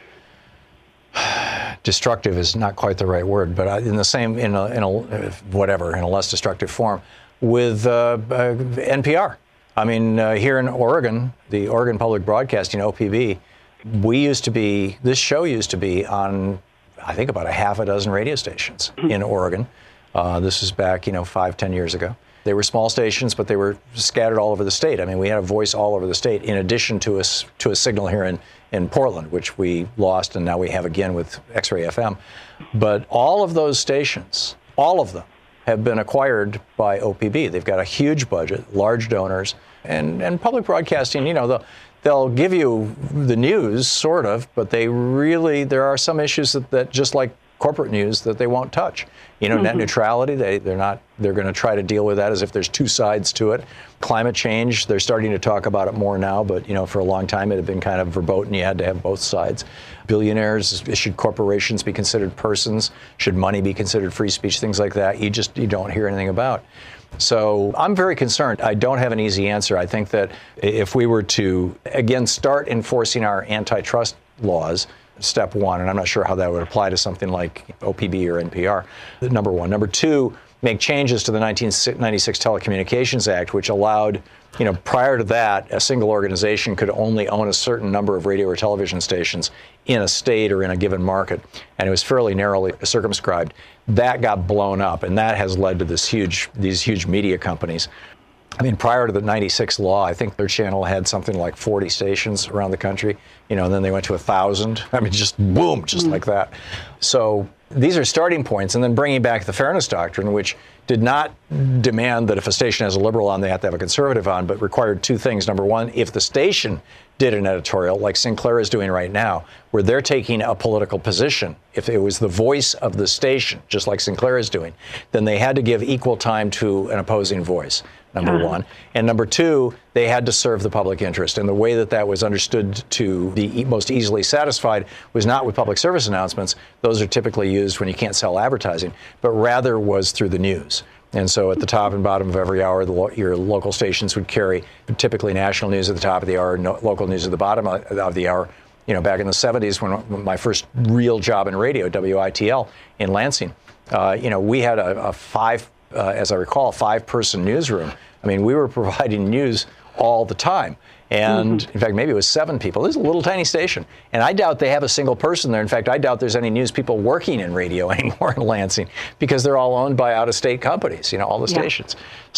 destructive is not quite the right word, but in the same, in a, in a whatever, in a less destructive form with uh, uh, N P R. I mean, uh, here in Oregon, the Oregon Public Broadcasting, O P B, we used to be, this show used to be on, I think, about a half a dozen radio stations in Oregon. Uh, this is back, you know, five, ten years ago. They were small stations, but they were scattered all over the state. I mean, we had a voice all over the state, in addition to a, to a signal here in, in Portland, which we lost, and now we have again with X-Ray F M. But all of those stations, all of them, have been acquired by O P B. They've got a huge budget, large donors, and, and public broadcasting, you know, they'll, they'll give you the news, sort of, but they really, there are some issues that, that just like corporate news, that they won't touch. You know, mm-hmm. net neutrality, they, they're not, they're going to try to deal with that as if there's two sides to it. Climate change, they're starting to talk about it more now, but, you know, for a long time it had been kind of verboten. You had to have both sides. Billionaires, should corporations be considered persons? Should money be considered free speech? Things like that. You just, you don't hear anything about. So I'm very concerned. I don't have an easy answer. I think that if we were to, again, start enforcing our antitrust laws, step one, and I'm not sure how that would apply to something like O P B or N P R, number one. Number two, make changes to the nineteen ninety-six Telecommunications Act, which allowed, you know, prior to that, a single organization could only own a certain number of radio or television stations in a state or in a given market, and it was fairly narrowly circumscribed. That got blown up, and that has led to this huge, these huge media companies. I mean, prior to the ninety-six law, I think their channel had something like forty stations around the country, you know, and then they went to a thousand. I mean, just boom, just mm-hmm. like that. So these are starting points, and then bringing back the Fairness Doctrine, which did not demand that if a station has a liberal on, they have to have a conservative on, but required two things. Number one, if the station did an editorial like Sinclair is doing right now, where they're taking a political position, if it was the voice of the station, just like Sinclair is doing, then they had to give equal time to an opposing voice, number uh-huh. one. And number two, they had to serve the public interest. And the way that that was understood to be most easily satisfied was not with public service announcements. Those are typically used when you can't sell advertising, but rather was through the news. And so at the top and bottom of every hour, the lo- your local stations would carry typically national news at the top of the hour, no- local news at the bottom of the hour. You know, back in the seventies, when my first real job in radio, W I T L in Lansing, uh, you know, we had a, a five, uh, as I recall, five-person newsroom. I mean, we were providing news all the time. And mm-hmm. in fact, maybe it was seven people. This is a little tiny station. And I doubt they have a single person there. In fact, I doubt there's any news people working in radio anymore in Lansing, because they're all owned by out-of-state companies, you know, all the yeah. stations.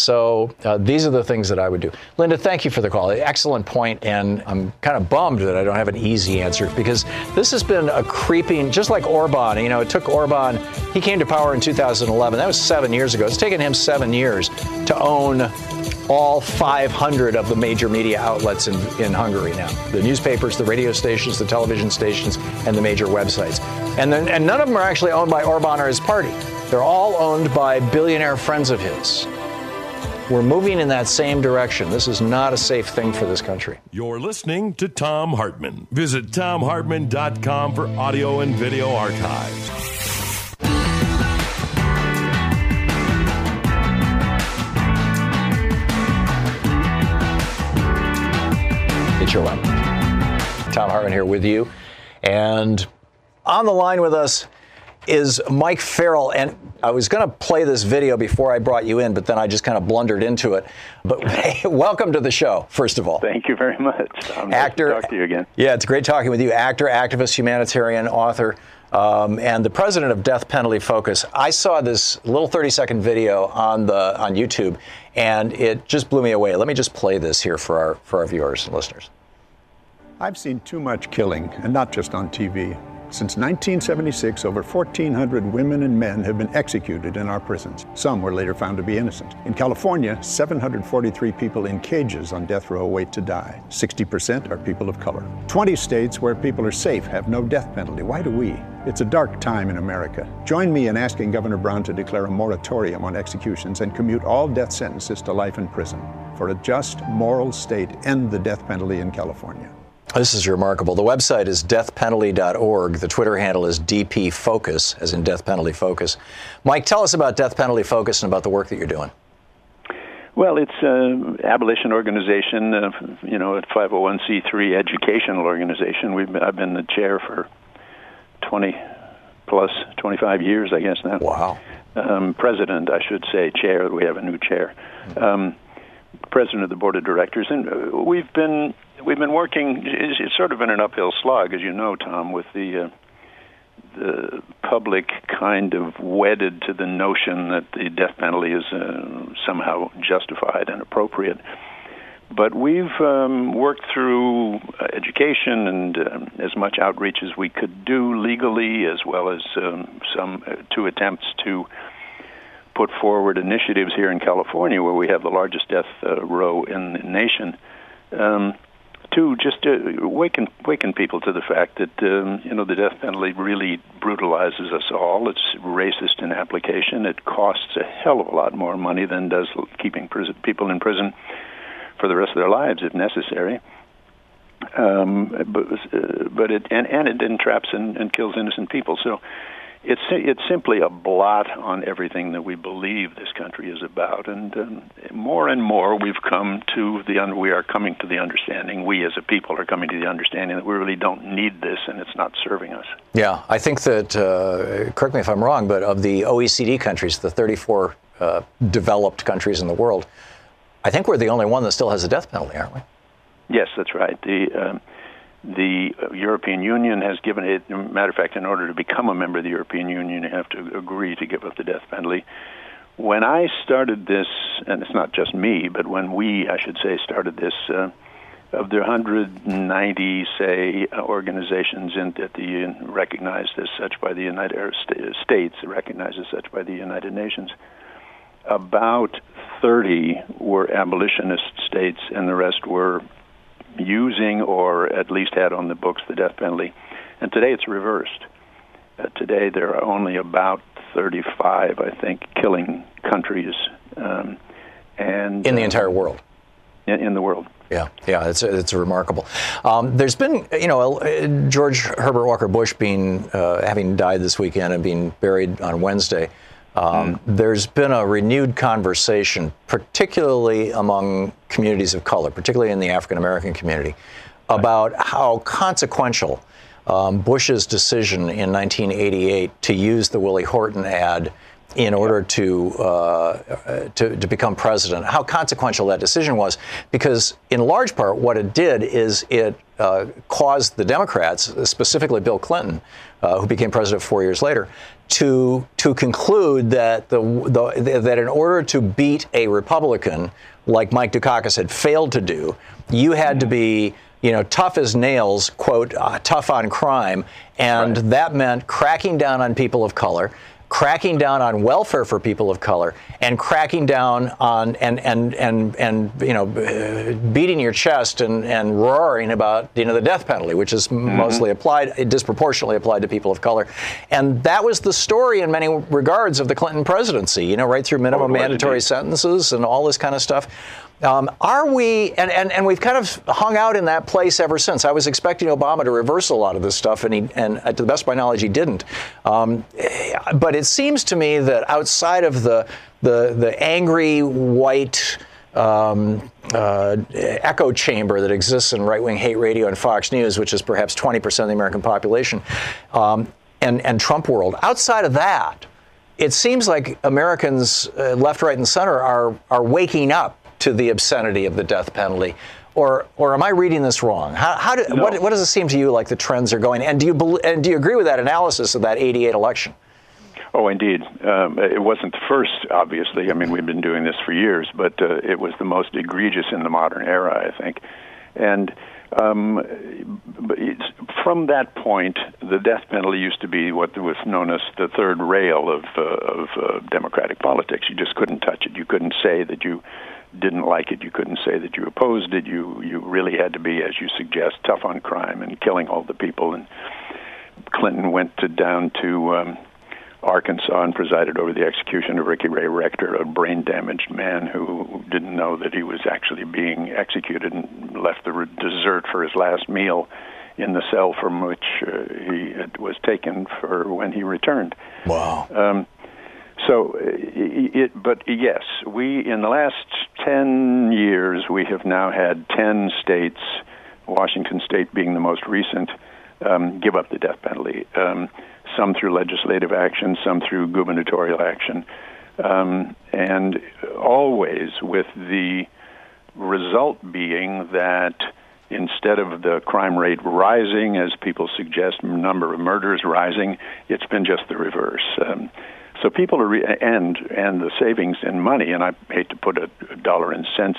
So uh, these are the things that I would do. Linda, thank you for the call. Excellent point. And I'm kind of bummed that I don't have an easy answer, because this has been a creeping, just like Orban. You know, it took Orban, he came to power in two thousand eleven. That was seven years ago. It's taken him seven years to own all five hundred of the major media outlets in, in Hungary now. The newspapers, the radio stations, the television stations, and the major websites. And, then, and none of them are actually owned by Orban or his party. They're all owned by billionaire friends of his. We're moving in that same direction. This is not a safe thing for this country. You're listening to Thom Hartmann. Visit Thom Hartmann dot com for audio and video archives. It's your way. Thom Hartmann here with you. And on the line with us is Mike Farrell. And I was going to play this video before I brought you in, but then I just kind of blundered into it. But hey, welcome to the show, first of all. Thank you very much. I'm Actor, nice to talk to you again. Yeah, it's great talking with you. Actor, activist, humanitarian, author, um, and the president of Death Penalty Focus. I saw this little thirty-second video on the on YouTube, and it just blew me away. Let me just play this here for our for our viewers and listeners. I've seen too much killing, and not just on T V. Since nineteen seventy-six, over fourteen hundred women and men have been executed in our prisons. Some were later found to be innocent. In California, seven hundred forty-three people in cages on death row wait to die. sixty percent are people of color. twenty states where people are safe have no death penalty. Why do we? It's a dark time in America. Join me in asking Governor Brown to declare a moratorium on executions and commute all death sentences to life in prison. For a just, moral state, end the death penalty in California. This is remarkable. The website is death penalty dot org. The Twitter handle is D P Focus, as in Death Penalty Focus. Mike, tell us about Death Penalty Focus and about the work that you're doing. Well, it's an abolition organization, uh, you know, a five oh one c three educational organization. We've been, I've been the chair for twenty plus, twenty-five years, I guess now. Wow. Um, president, I should say, chair. We have a new chair. Um, president of the board of directors. And uh, we've been... We've been working, it's, it's sort of been an uphill slog, as you know, Tom, with the uh, the public kind of wedded to the notion that the death penalty is uh, somehow justified and appropriate. But we've um, worked through uh, education and um, as much outreach as we could do legally, as well as um, some uh, two attempts to put forward initiatives here in California, where we have the largest death uh, row in the nation. Um, To just uh, waken waken people to the fact that um, you know the death penalty really brutalizes us all. It's racist in application. It costs a hell of a lot more money than does keeping prison, people in prison for the rest of their lives, if necessary. Um, but uh, but it and, and it entraps and, and kills innocent people. So it's it's simply a blot on everything that we believe this country is about. And um, more and more, we've come to the un- we are coming to the understanding. We as a people are coming to the understanding that we really don't need this, and it's not serving us. Yeah, I think that. Uh, correct me if I'm wrong, but of the O E C D countries, the thirty-four uh, developed countries in the world, I think we're the only one that still has a death penalty, aren't we? Yes, that's right. The um, The European Union has given it, as a matter of fact, in order to become a member of the European Union, you have to agree to give up the death penalty. When I started this, and it's not just me, but when we, I should say, started this, uh, of the one hundred ninety, say, organizations in, that the recognized as such by the United or States, recognized as such by the United Nations, about thirty were abolitionist states, and the rest were using or at least had on the books the death penalty. And today it's reversed. Uh, today there are only about thirty-five, I think, killing countries. Um, and in the entire world? In, in the world. Yeah, yeah, it's it's remarkable. Um, there's been, you know, George Herbert Walker Bush being, uh, having died this weekend and being buried on Wednesday. Um, mm. There's been a renewed conversation, particularly among communities of color, particularly in the African American community, about how consequential um, Bush's decision in nineteen eighty-eight to use the Willie Horton ad in order to, uh, to to become president, how consequential that decision was, because in large part what it did is it uh, caused the Democrats, specifically Bill Clinton, uh, who became president four years later, to to conclude that the, the that in order to beat a Republican like Mike Dukakis had failed to do, you had to be, you know, tough as nails, quote, uh, tough on crime, and right. that meant cracking down on people of color, cracking down on welfare for people of color, and cracking down on and and and and you know, beating your chest and and roaring about, you know, the death penalty, which is mm-hmm. mostly applied, disproportionately applied to people of color. And that was the story in many regards of the Clinton presidency, you know, right through minimum oh, mandatory sentences and all this kind of stuff. Um, are we, and, and, and we've kind of hung out in that place ever since. I was expecting Obama to reverse a lot of this stuff, and he, and to the best of my knowledge, he didn't. Um, but it seems to me that outside of the the, the angry white um, uh, echo chamber that exists in right-wing hate radio and Fox News, which is perhaps twenty percent of the American population, um, and, and Trump world, outside of that, it seems like Americans, uh, left, right, and center, are are waking up to the obscenity of the death penalty, or or am I reading this wrong? How, how do, no. what, what does it seem to you like the trends are going? And do you and do you agree with that analysis of that eighty-eight election? Oh, indeed. Um, it wasn't the first, obviously. I mean, we've been doing this for years, but uh, it was the most egregious in the modern era, I think. And um, it's, from that point, the death penalty used to be what was known as the third rail of, uh, of uh, democratic politics. You just couldn't touch it. You couldn't say that you didn't like it. You couldn't say that you opposed it. You you really had to be, as you suggest, tough on crime and killing all the people. And Clinton went to, down to um, Arkansas and presided over the execution of Ricky Ray Rector, a brain-damaged man who didn't know that he was actually being executed and left the dessert for his last meal in the cell from which uh, he was taken for when he returned. Wow. Um, So, it, but yes, we, in the last ten years, we have now had ten states, Washington State being the most recent, um, give up the death penalty, um, some through legislative action, some through gubernatorial action, um, and always with the result being that instead of the crime rate rising, as people suggest, number of murders rising, it's been just the reverse. Um, So people are, re- and and the savings in money, and I hate to put a, a dollar and cents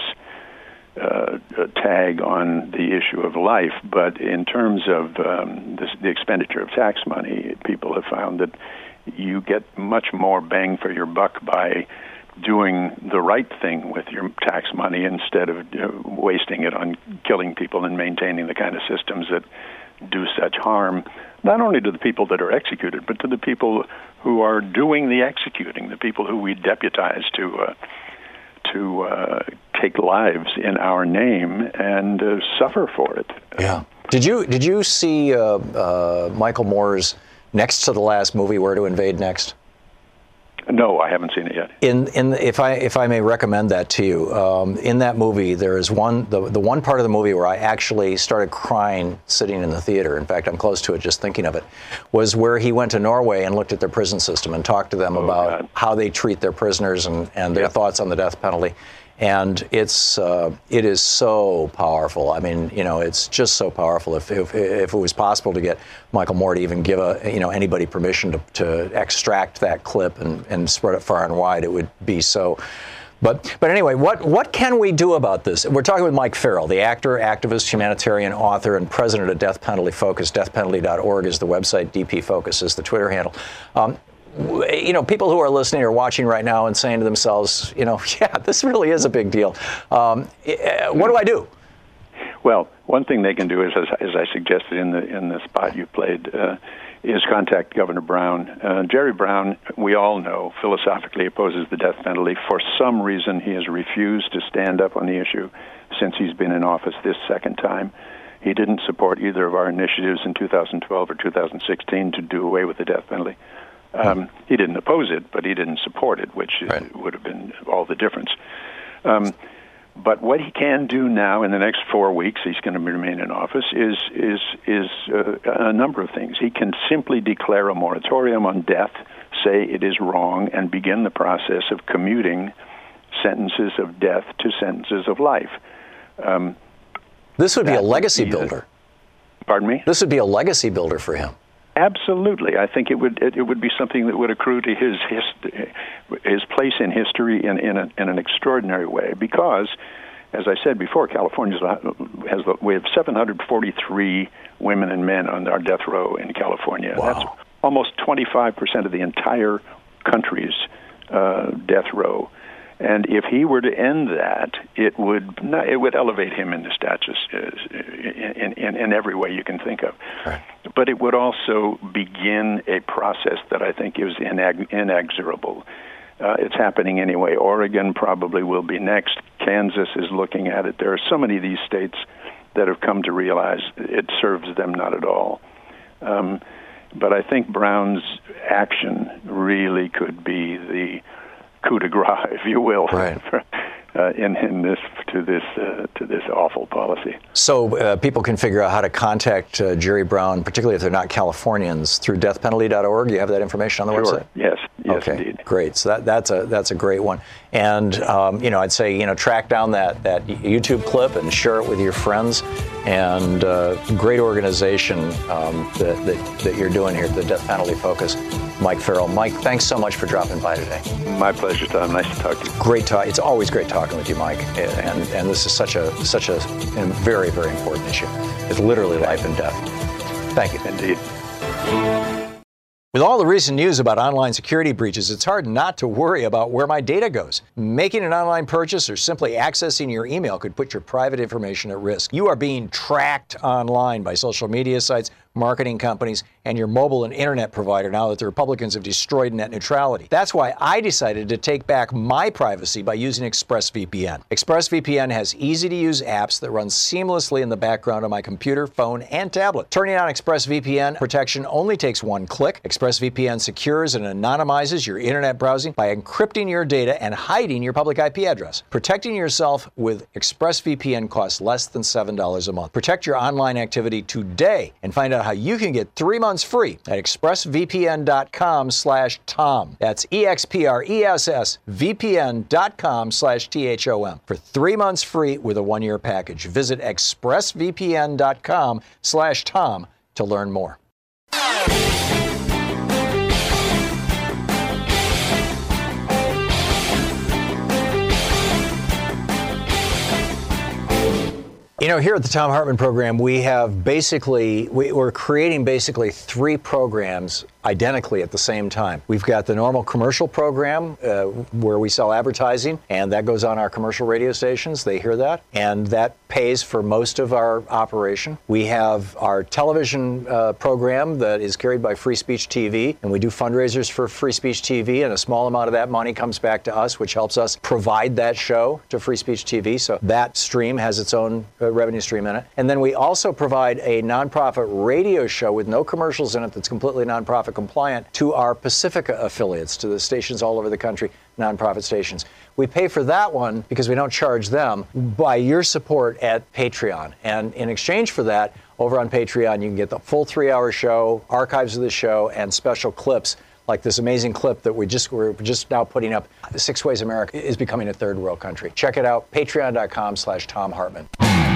uh, a tag on the issue of life, but in terms of um, this, the expenditure of tax money, people have found that you get much more bang for your buck by doing the right thing with your tax money instead of you know, wasting it on killing people and maintaining the kind of systems that do such harm, not only to the people that are executed, but to the people who are doing the executing, the people who we deputize to uh, to uh, take lives in our name and uh, suffer for it. Yeah. Did you did you see uh, uh, Michael Moore's next to the last movie, Where to Invade Next? No, I haven't seen it yet. In in if I if I may recommend that to you, um, in that movie there is one the the one part of the movie where I actually started crying sitting in the theater. In fact, I'm close to it just thinking of it. Was where he went to Norway and looked at their prison system and talked to them oh, about God. how they treat their prisoners and and their yep. thoughts on the death penalty. And it's uh, it is so powerful. I mean, you know, it's just so powerful. If, if if it was possible to get Michael Moore to even give a you know anybody permission to, to extract that clip and, and spread it far and wide, it would be so. But but anyway, what what can we do about this? We're talking with Mike Farrell, the actor, activist, humanitarian, author, and president of Death Penalty Focus. death penalty dot org is the website. D P Focus is the Twitter handle. Um, You know, people who are listening or watching right now and saying to themselves, you know, yeah, this really is a big deal. Um, what do I do? Well, one thing they can do is, as, as I suggested in the in the spot you played, uh, is contact Governor Brown. Uh, Jerry Brown, we all know, philosophically opposes the death penalty. For some reason, he has refused to stand up on the issue since he's been in office this second time. He didn't support either of our initiatives in two thousand twelve or two thousand sixteen to do away with the death penalty. Um, he didn't oppose it, but he didn't support it, which right. would have been all the difference. Um, but what he can do now in the next four weeks, he's going to remain in office, is is is uh, a number of things. He can simply declare a moratorium on death, say it is wrong, and begin the process of commuting sentences of death to sentences of life. Um, this would be a legacy builder. A, pardon me? This would be a legacy builder for him. Absolutely, I think it would it, it would be something that would accrue to his his, his place in history in in, a, in an extraordinary way. Because, as I said before, California has we have seven hundred forty-three women and men on our death row in California. Wow. That's almost twenty-five percent of the entire country's uh, death row. And if he were to end that, it would not, it would elevate him in the status in, in, in every way you can think of. Right. But it would also begin a process that I think is ineg- inexorable. Uh, it's happening anyway. Oregon probably will be next. Kansas is looking at it. There are so many of these states that have come to realize it serves them not at all. Um, but I think Brown's action really could be the coup de grace, if you will, right. uh, in, in this to this uh, to this awful policy. So uh, people can figure out how to contact uh, Jerry Brown, particularly if they're not Californians, through death penalty dot org. You have that information on the sure. website? Yes, yes, okay. Indeed. Great. So that, that's a that's a great one. And um, you know, I'd say you know track down that that YouTube clip and share it with your friends. And uh, great organization um, that, that that you're doing here, the Death Penalty Focus. Mike Farrell. Mike, thanks so much for dropping by today. My pleasure, Tom. Nice to talk to you. Great talk. It's always great talking with you, Mike. And and this is such a such a very very important issue. It's literally life and death. Thank you. Indeed. With all the recent news about online security breaches, it's hard not to worry about where my data goes. Making an online purchase or simply accessing your email could put your private information at risk. You are being tracked online by social media sites, marketing companies, and your mobile and internet provider now that the Republicans have destroyed net neutrality. That's why I decided to take back my privacy by using ExpressVPN. ExpressVPN has easy-to-use apps that run seamlessly in the background on my computer, phone, and tablet. Turning on ExpressVPN protection only takes one click. ExpressVPN secures and anonymizes your internet browsing by encrypting your data and hiding your public I P address. Protecting yourself with ExpressVPN costs less than seven dollars a month. Protect your online activity today and find out how you can get three months free at expressvpn.com slash Tom. That's E-X-P-R-E-S-S-V-P-N dot com slash T-H-O-M for three months free with a one-year package. Visit expressvpn.com slash Tom to learn more. You know, here at the Thom Hartmann program, we have basically, we, we're creating basically three programs identically at the same time. We've got the normal commercial program uh, where we sell advertising, and that goes on our commercial radio stations. They hear that, and that pays for most of our operation. We have our television uh, program that is carried by Free Speech T V, and we do fundraisers for Free Speech T V, and a small amount of that money comes back to us, which helps us provide that show to Free Speech T V. So that stream has its own uh, revenue stream in it. And then we also provide a nonprofit radio show with no commercials in it that's completely nonprofit compliant to our Pacifica affiliates, to the stations all over the country, nonprofit stations. We pay for that one because we don't charge them by your support at Patreon. And in exchange for that, over on Patreon, you can get the full three-hour show, archives of the show, and special clips like this amazing clip that we just, we're just now putting up. Six Ways America is becoming a third world country. Check it out, patreon.com slash Thom Hartmann.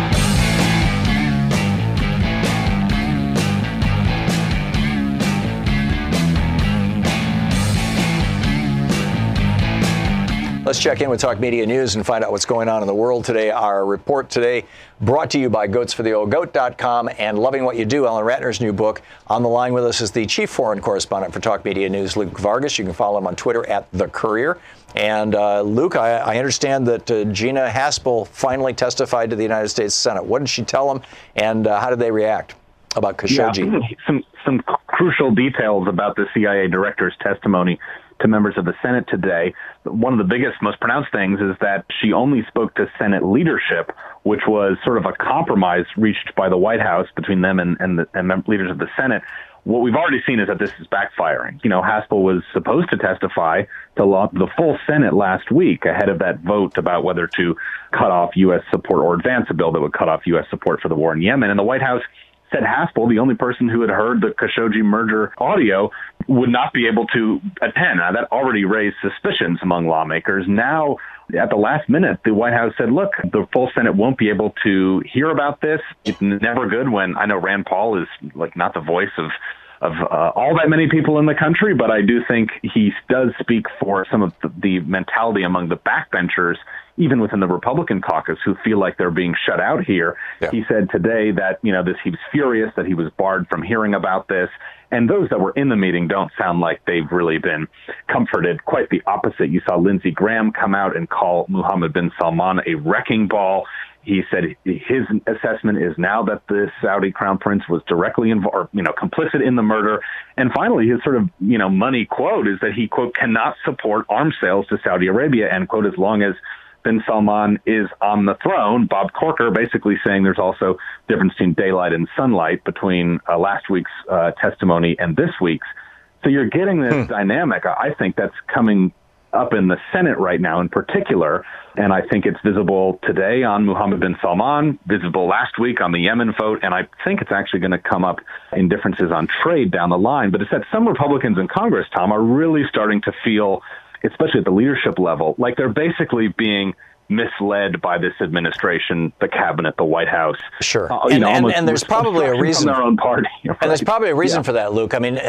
Let's check in with Talk Media News and find out what's going on in the world today. Our report today brought to you by goats for the old goat dot com and Loving What You Do, Ellen Ratner's new book. On the line with us is the chief foreign correspondent for Talk Media News, Luke Vargas. You can follow him on Twitter at The Courier. And uh, Luke, I, I understand that uh, Gina Haspel finally testified to the United States Senate. What did she tell them, and uh, how did they react about Khashoggi? Yeah, some, some crucial details about the C I A director's testimony to members of the Senate today. One of the biggest, most pronounced things is that she only spoke to Senate leadership, which was sort of a compromise reached by the White House between them and, and the and leaders of the Senate. What we've already seen is that this is backfiring. You know, Haspel was supposed to testify to law, the full Senate last week ahead of that vote about whether to cut off U S support or advance a bill that would cut off U S support for the war in Yemen. And the White House said Haspel, the only person who had heard the Khashoggi merger audio, would not be able to attend. Now, that already raised suspicions among lawmakers. Now, at the last minute, the White House said, look, the full Senate won't be able to hear about this. It's never good when I know Rand Paul is like not the voice of of uh, all that many people in the country, but I do think he does speak for some of the, the mentality among the backbenchers, even within the Republican caucus, who feel like they're being shut out here. Yeah. He said today that, you know, this, he was furious that he was barred from hearing about this. And those that were in the meeting don't sound like they've really been comforted. Quite the opposite. You saw Lindsey Graham come out and call Mohammed bin Salman a wrecking ball. He said his assessment is now that the Saudi crown prince was directly involved, you know, complicit in the murder. And finally, his sort of, you know, money quote is that he, quote, cannot support arms sales to Saudi Arabia, end quote, as long as bin Salman is on the throne. Bob Corker basically saying there's also difference between daylight and sunlight between uh, last week's uh, testimony and this week's. So you're getting this hmm. dynamic. I think that's coming up in the Senate right now in particular. And I think it's visible today on Mohammed bin Salman, visible last week on the Yemen vote. And I think it's actually going to come up in differences on trade down the line. But it's that some Republicans in Congress, Tom, are really starting to feel, especially at the leadership level, like they're basically being misled by this administration, the cabinet, the White House. Sure. Uh, and, know, and, and there's probably a reason from their own party. Right? And there's probably a reason yeah. for that, Luke. I mean,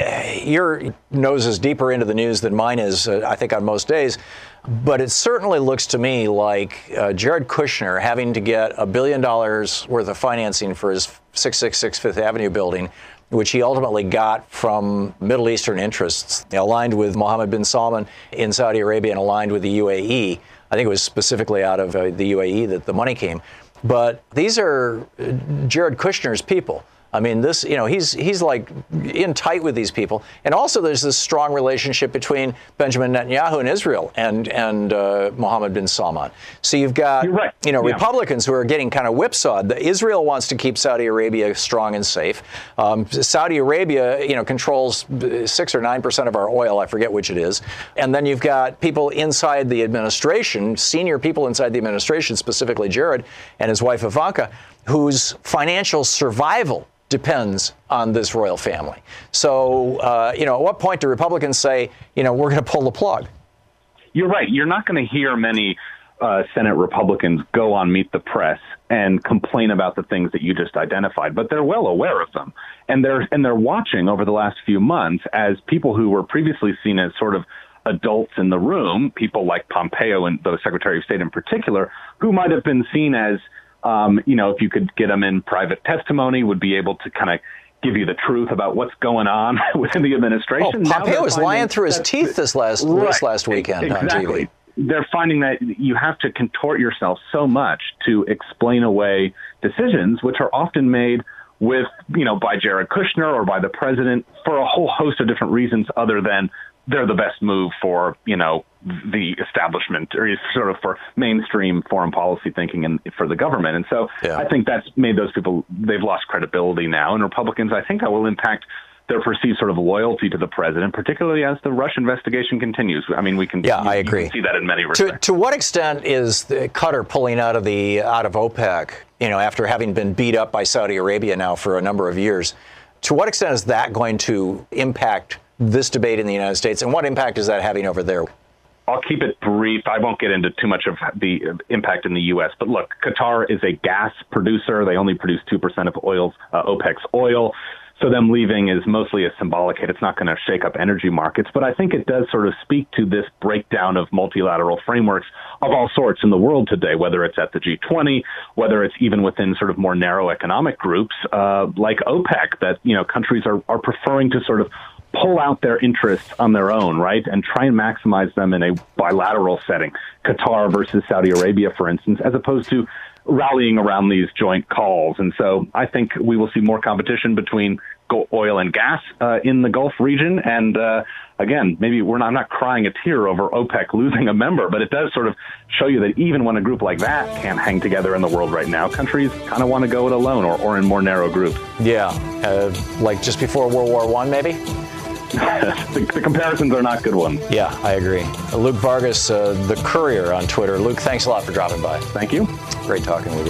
your nose is deeper into the news than mine is, uh, I think, on most days. But it certainly looks to me like uh, Jared Kushner having to get a billion dollars worth of financing for his six six six Fifth Avenue building, which he ultimately got from Middle Eastern interests, aligned with Mohammed bin Salman in Saudi Arabia and aligned with the U A E. I think it was specifically out of uh, the U A E that the money came. But these are Jared Kushner's people. I mean, this, you know, he's he's like in tight with these people. And also there's this strong relationship between Benjamin Netanyahu and Israel and and uh, Mohammed bin Salman. So you've got, right. you know, yeah. Republicans who are getting kind of whipsawed. Israel wants to keep Saudi Arabia strong and safe. Um, Saudi Arabia, you know, controls six or nine percent of our oil. I forget which it is. And then you've got people inside the administration, senior people inside the administration, specifically Jared and his wife Ivanka, whose financial survival depends on this royal family. So, uh, you know, at what point do Republicans say, you know, we're going to pull the plug? You're right. You're not going to hear many uh, Senate Republicans go on Meet the Press and complain about the things that you just identified, but they're well aware of them. And they're, and they're watching over the last few months as people who were previously seen as sort of adults in the room, people like Pompeo and the Secretary of State in particular, who might have been seen as Um, you know, if you could get them in private testimony, would be able to kind of give you the truth about what's going on within the administration. Oh, Pompeo was lying through his teeth this last right, this last weekend exactly. on T V. They're finding that you have to contort yourself so much to explain away decisions, which are often made with, you know, by Jared Kushner or by the president for a whole host of different reasons other than they're the best move for, you know, the establishment or sort of for mainstream foreign policy thinking and for the government. And so yeah. I think that's made those people, they've lost credibility now. And Republicans, I think that will impact their perceived sort of loyalty to the president, particularly as the Russia investigation continues. I mean, we can, yeah, you, I agree. You can see that in many respects. To, to what extent is the Qatar pulling out of the out of OPEC, you know, after having been beat up by Saudi Arabia now for a number of years? To what extent is that going to impact this debate in the United States, and what impact is that having over there? I'll keep it brief. I won't get into too much of the impact in the U S. But look, Qatar is a gas producer. They only produce two percent of oil's, uh, OPEC's oil. So them leaving is mostly a symbolic hit. It's not going to shake up energy markets. But I think it does sort of speak to this breakdown of multilateral frameworks of all sorts in the world today, whether it's at the G twenty, whether it's even within sort of more narrow economic groups uh, like OPEC, that, you know, countries are, are preferring to sort of pull out their interests on their own, right, and try and maximize them in a bilateral setting, Qatar versus Saudi Arabia, for instance, as opposed to rallying around these joint calls. And so I think we will see more competition between oil and gas uh, in the Gulf region. And uh, again, maybe we're not, I'm not crying a tear over OPEC losing a member, but it does sort of show you that even when a group like that can't hang together in the world right now, countries kind of want to go it alone or, or in more narrow groups. Yeah, uh, like just before World War One, maybe? the, the comparisons are not good ones. Yeah, I agree. Uh, Luke Vargas, uh, the Courier on Twitter. Luke, thanks a lot for dropping by. Thank you. Great talking with you.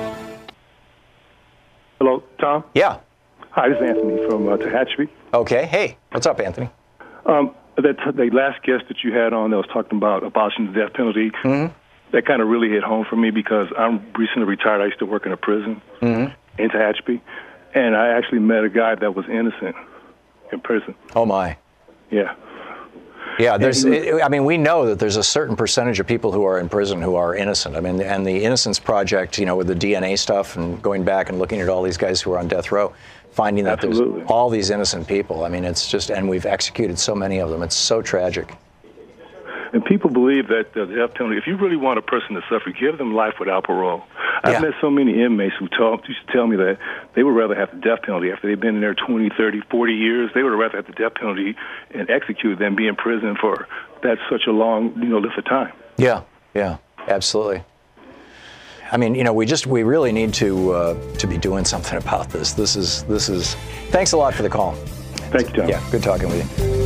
Hello, Tom? Yeah. Hi, this is Anthony from uh, Tehachapi. Okay. Hey, what's up, Anthony? Um, that the last guest that you had on that was talking about abolishing the death penalty, mm-hmm. that kind of really hit home for me because I'm recently retired. I used to work in a prison mm-hmm. in Tehachapi, and I actually met a guy that was innocent in prison. Oh, my. Yeah. Yeah, there's. It, I mean, we know that there's a certain percentage of people who are in prison who are innocent. I mean, and the Innocence Project, you know, with the D N A stuff and going back and looking at all these guys who are on death row, finding that Absolutely. There's all these innocent people. I mean, it's just, and we've executed so many of them. It's so tragic. And people believe that the death penalty, if you really want a person to suffer, give them life without parole. I've yeah. met so many inmates who talk, used to tell me that they would rather have the death penalty after they've been in there twenty, thirty, forty years. They would rather have the death penalty and execute than be in prison for that such a long, you know, length of time. Yeah, yeah, absolutely. I mean, you know, we just, we really need to uh, to be doing something about this. This is, this is, thanks a lot for the call. Thank you, Tom. Yeah, good talking with you.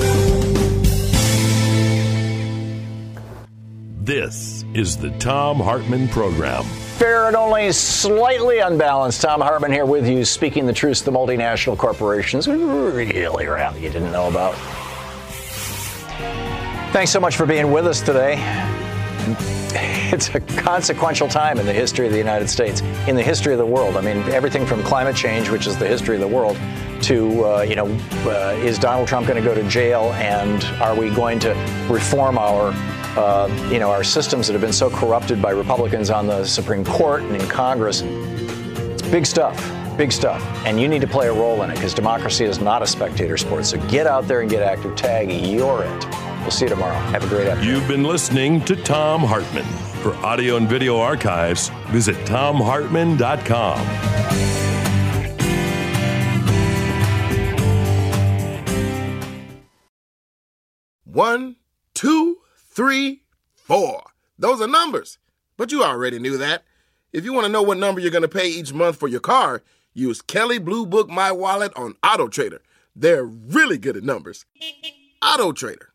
This is the Thom Hartmann Program. Fair and only slightly unbalanced. Thom Hartmann here with you, speaking the truth to the multinational corporations really around you didn't know about. Thanks so much for being with us today. It's a consequential time in the history of the United States, in the history of the world. I mean, everything from climate change, which is the history of the world, to, uh, you know, uh, is Donald Trump going to go to jail, and are we going to reform our Uh, you know, our systems that have been so corrupted by Republicans on the Supreme Court and in Congress. It's big stuff, big stuff. And you need to play a role in it because democracy is not a spectator sport. So get out there and get active. Tag, you're it. We'll see you tomorrow. Have a great afternoon. You've been listening to Thom Hartmann. For audio and video archives, visit thom hartmann dot com. One, two, three, four. Those are numbers. But you already knew that. If you want to know what number you're going to pay each month for your car, use Kelley Blue Book My Wallet on AutoTrader. They're really good at numbers. AutoTrader.